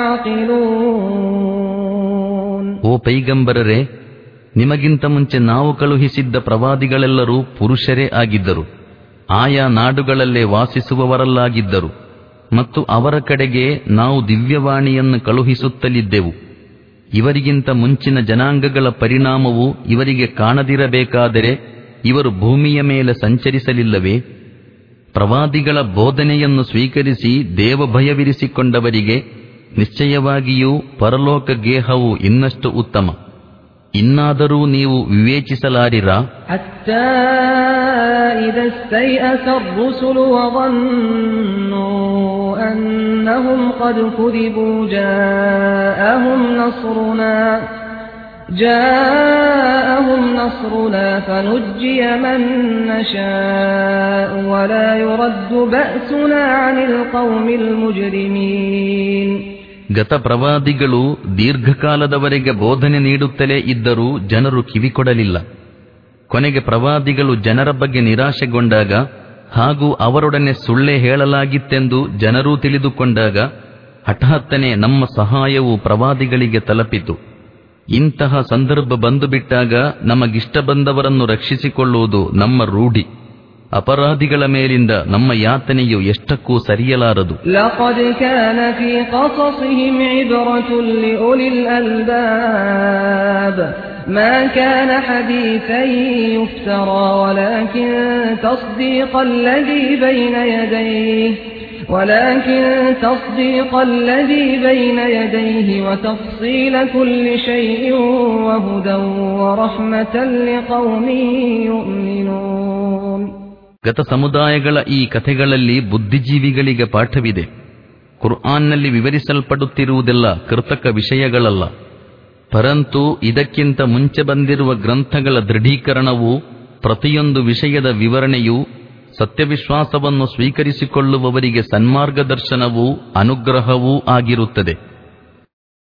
تعقلون. ಓ ಪೈಗಂಬರರೇ, ನಿಮಗಿಂತ ಮುಂಚೆ ನಾವು ಕಳುಹಿಸಿದ್ದ ಪ್ರವಾದಿಗಳೆಲ್ಲರೂ ಪುರುಷರೇ ಆಗಿದ್ದರು, ಆಯಾ ನಾಡುಗಳಲ್ಲೇ ವಾಸಿಸುವವರಲ್ಲಾಗಿದ್ದರು, ಮತ್ತು ಅವರ ಕಡೆಗೆ ನಾವು ದಿವ್ಯವಾಣಿಯನ್ನು ಕಳುಹಿಸುತ್ತಲಿದ್ದೆವು. ಇವರಿಗಿಂತ ಮುಂಚಿನ ಜನಾಂಗಗಳ ಪರಿಣಾಮವು ಇವರಿಗೆ ಕಾಣದಿರಬೇಕಾದರೆ ಇವರು ಭೂಮಿಯ ಮೇಲೆ ಸಂಚರಿಸಲಿಲ್ಲವೇ? ಪ್ರವಾದಿಗಳ ಬೋಧನೆಯನ್ನು ಸ್ವೀಕರಿಸಿ ದೇವಭಯವಿರಿಸಿಕೊಂಡವರಿಗೆ ನಿಶ್ಚಯವಾಗಿಯೂ ಪರಲೋಕ ಗೇಹವು ಇನ್ನಷ್ಟು ಉತ್ತಮ. ಇನ್ನಾದರೂ ನೀವು ವಿವೇಚಿಸಲಾರಿರಾ? ಹತ್ತಾ ಇದಾ ಸ್ಥೈಅಸ الرسل وظنوا أنهم قد كذبوا جاءهم نصرنا جاءهم نصرنا فنجي من نشاء ولا يرد بأسنا عن القوم المجرمين. ಗತ ಪ್ರವಾದಿಗಳು ದೀರ್ಘಕಾಲದವರೆಗೆ ಬೋಧನೆ ನೀಡುತ್ತಲೇ ಇದ್ದರೂ ಜನರು ಕಿವಿಕೊಡಲಿಲ್ಲ. ಕೊನೆಗೆ ಪ್ರವಾದಿಗಳು ಜನರ ಬಗ್ಗೆ ನಿರಾಶೆಗೊಂಡಾಗ ಹಾಗೂ ಅವರೊಡನೆ ಸುಳ್ಳೆ ಹೇಳಲಾಗಿತ್ತೆಂದು ಜನರೂ ತಿಳಿದುಕೊಂಡಾಗ ಹಠಾತ್ತನೆ ನಮ್ಮ ಸಹಾಯವು ಪ್ರವಾದಿಗಳಿಗೆ ತಲುಪಿತು. ಇಂತಹ ಸಂದರ್ಭ ಬಂದುಬಿಟ್ಟಾಗ ನಮಗಿಷ್ಟ ಬಂದವರನ್ನು ರಕ್ಷಿಸಿಕೊಳ್ಳುವುದು ನಮ್ಮ ರೂಢಿ. ಅಪರಾಧಿಗಳ ಮೇಲಿಂದ ನಮ್ಮ ಯಾತನೆಯು ಎಷ್ಟಕ್ಕೂ ಸರಿಯಲಾರದು. لقد كان في قصصهم عبرة لأولي الألباب ما كان حديثا يفترى ولكن تصديق الذي بين يديه ولكن تصديق الذي بين يديه وتفصيل كل شيء وهدى ورحمة لقوم يؤمنون. ಗತ ಸಮುದಾಯಗಳ ಈ ಕಥೆಗಳಲ್ಲಿ ಬುದ್ಧಿಜೀವಿಗಳಿಗೆ ಪಾಠವಿದೆ. ಕುರ್ಆನ್ನಲ್ಲಿ ವಿವರಿಸಲ್ಪಡುತ್ತಿರುವುದೆಲ್ಲ ಕೃತಕ ವಿಷಯಗಳಲ್ಲ. ಪರಂತು ಇದಕ್ಕಿಂತ ಮುಂಚೆ ಬಂದಿರುವ ಗ್ರಂಥಗಳ ದೃಢೀಕರಣವೂ ಪ್ರತಿಯೊಂದು ವಿಷಯದ ವಿವರಣೆಯೂ ಸತ್ಯವಿಶ್ವಾಸವನ್ನು ಸ್ವೀಕರಿಸಿಕೊಳ್ಳುವವರಿಗೆ ಸನ್ಮಾರ್ಗದರ್ಶನವೂ ಅನುಗ್ರಹವೂ ಆಗಿರುತ್ತದೆ.